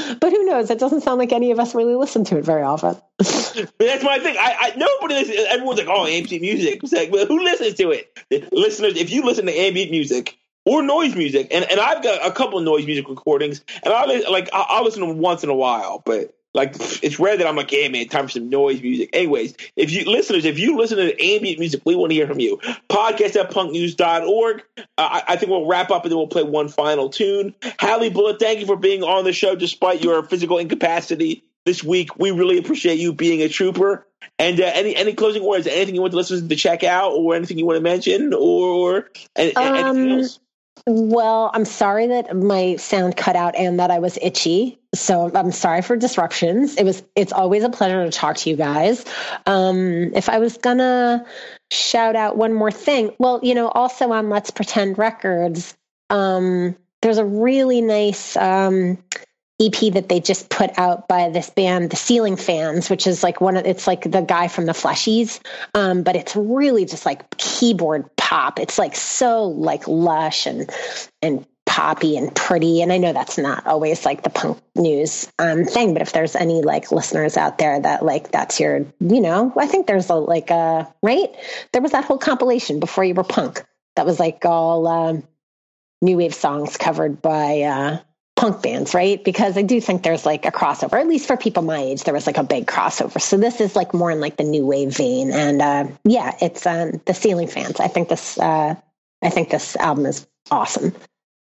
knows? It doesn't sound like any of us really listen to it very often. That's my thing. I, I nobody listens. Everyone's like, "Oh, ambient music." It's like, well, who listens to it? Listeners, if you listen to ambient music or noise music, and, and I've got a couple of noise music recordings, and I like I'll, I'll listen to them once in a while, but like it's rare that I'm like, "Hey, man, time for some noise music." Anyways, if you listeners, if you listen to ambient music, we want to hear from you. Podcast at punk news dot org. Uh, I, I think we'll wrap up and then we'll play one final tune. Hallie Bullet, thank you for being on the show despite your physical incapacity this week. We really appreciate you being a trooper. And uh, any any closing words? Anything you want the listeners to check out, or anything you want to mention, or any, Um, anything else? Well, I'm sorry that my sound cut out and that I was itchy. So I'm sorry for disruptions. It was, it's always a pleasure to talk to you guys. Um, if I was gonna shout out one more thing, well, you know, also on Let's Pretend Records, um, there's a really nice, um, E P that they just put out by this band, The Ceiling Fans, which is like one of, it's like the guy from the Fleshies. Um, but it's really just like keyboard pop. It's like so like lush and, and poppy and pretty. And I know that's not always like the punk news um, thing, but if there's any like listeners out there that like, that's your, you know, I think there's a, like a, right. There was that whole compilation Before You Were Punk. That was like all um, new wave songs covered by, uh, punk bands, right? Because I do think there's like a crossover, at least for people my age, there was like a big crossover. So this is like more in like the new wave vein. And uh, yeah, it's um, The Ceiling Fans. I think this, uh, I think this album is awesome.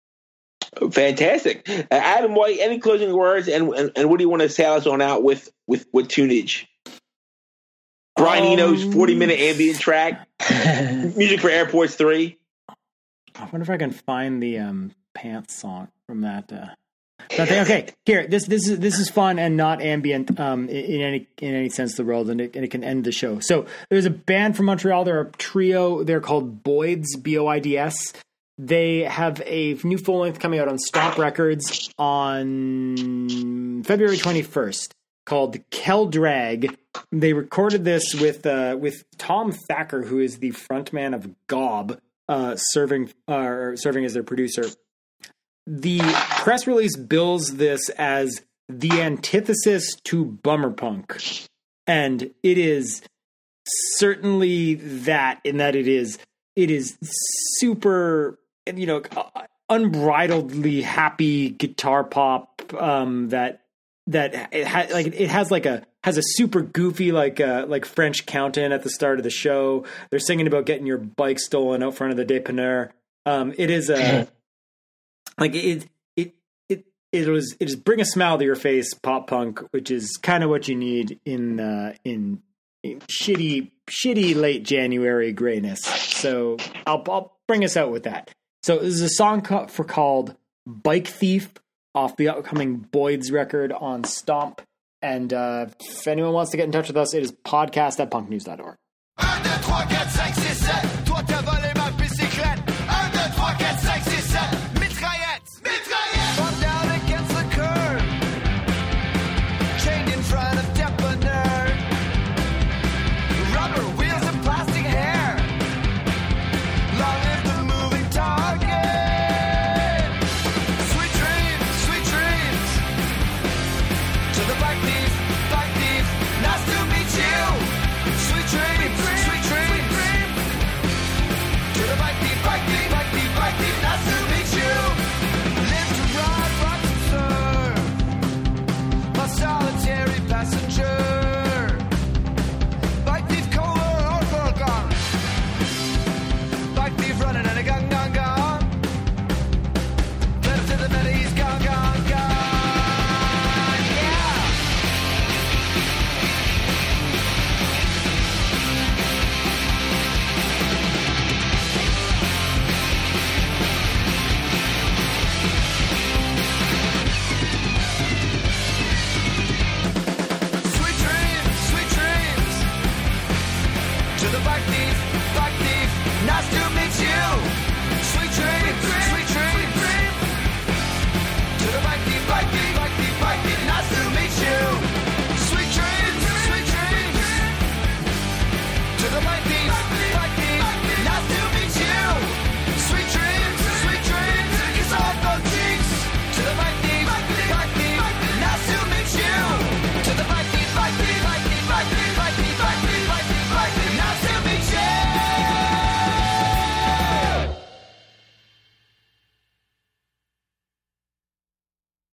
Fantastic. Uh, Adam White, any closing words, and, and and what do you want to sail us on out with with, with tunage? Brian Um, Eno's forty minute ambient track, music for Airports three. I wonder if I can find the um, Pants song from that. Uh, that thing. Okay, here. This this is this is fun and not ambient um, in, in any in any sense of the world, and it, and it can end the show. So there's a band from Montreal. They're a trio. They're called Boids, B O I D S. They have a new full length coming out on Stomp Records on February twenty-first called Kel Drag. They recorded this with uh, with Tom Thacker, who is the frontman of Gob, uh, serving uh, serving as their producer. The press release bills this as the antithesis to bummer punk, and it is certainly that. In that it is it is super, you know, unbridledly happy guitar pop um, that that it ha- like it has like a has a super goofy like uh, like French count-in at the start of the show. They're singing about getting your bike stolen out front of the dépanneur. Um, it is a like it it it it was it just bring a smile to your face pop punk, which is kind of what you need in uh, in, in shitty shitty late January grayness. So I'll I'll bring us out with that. So this is a song co- for called Bike Thief off the upcoming Boyd's record on Stomp. And uh, if anyone wants to get in touch with us, it is podcast at punk news dot org. un, deux, trois, quatre, cinq, six, sept. Toi, t'as volé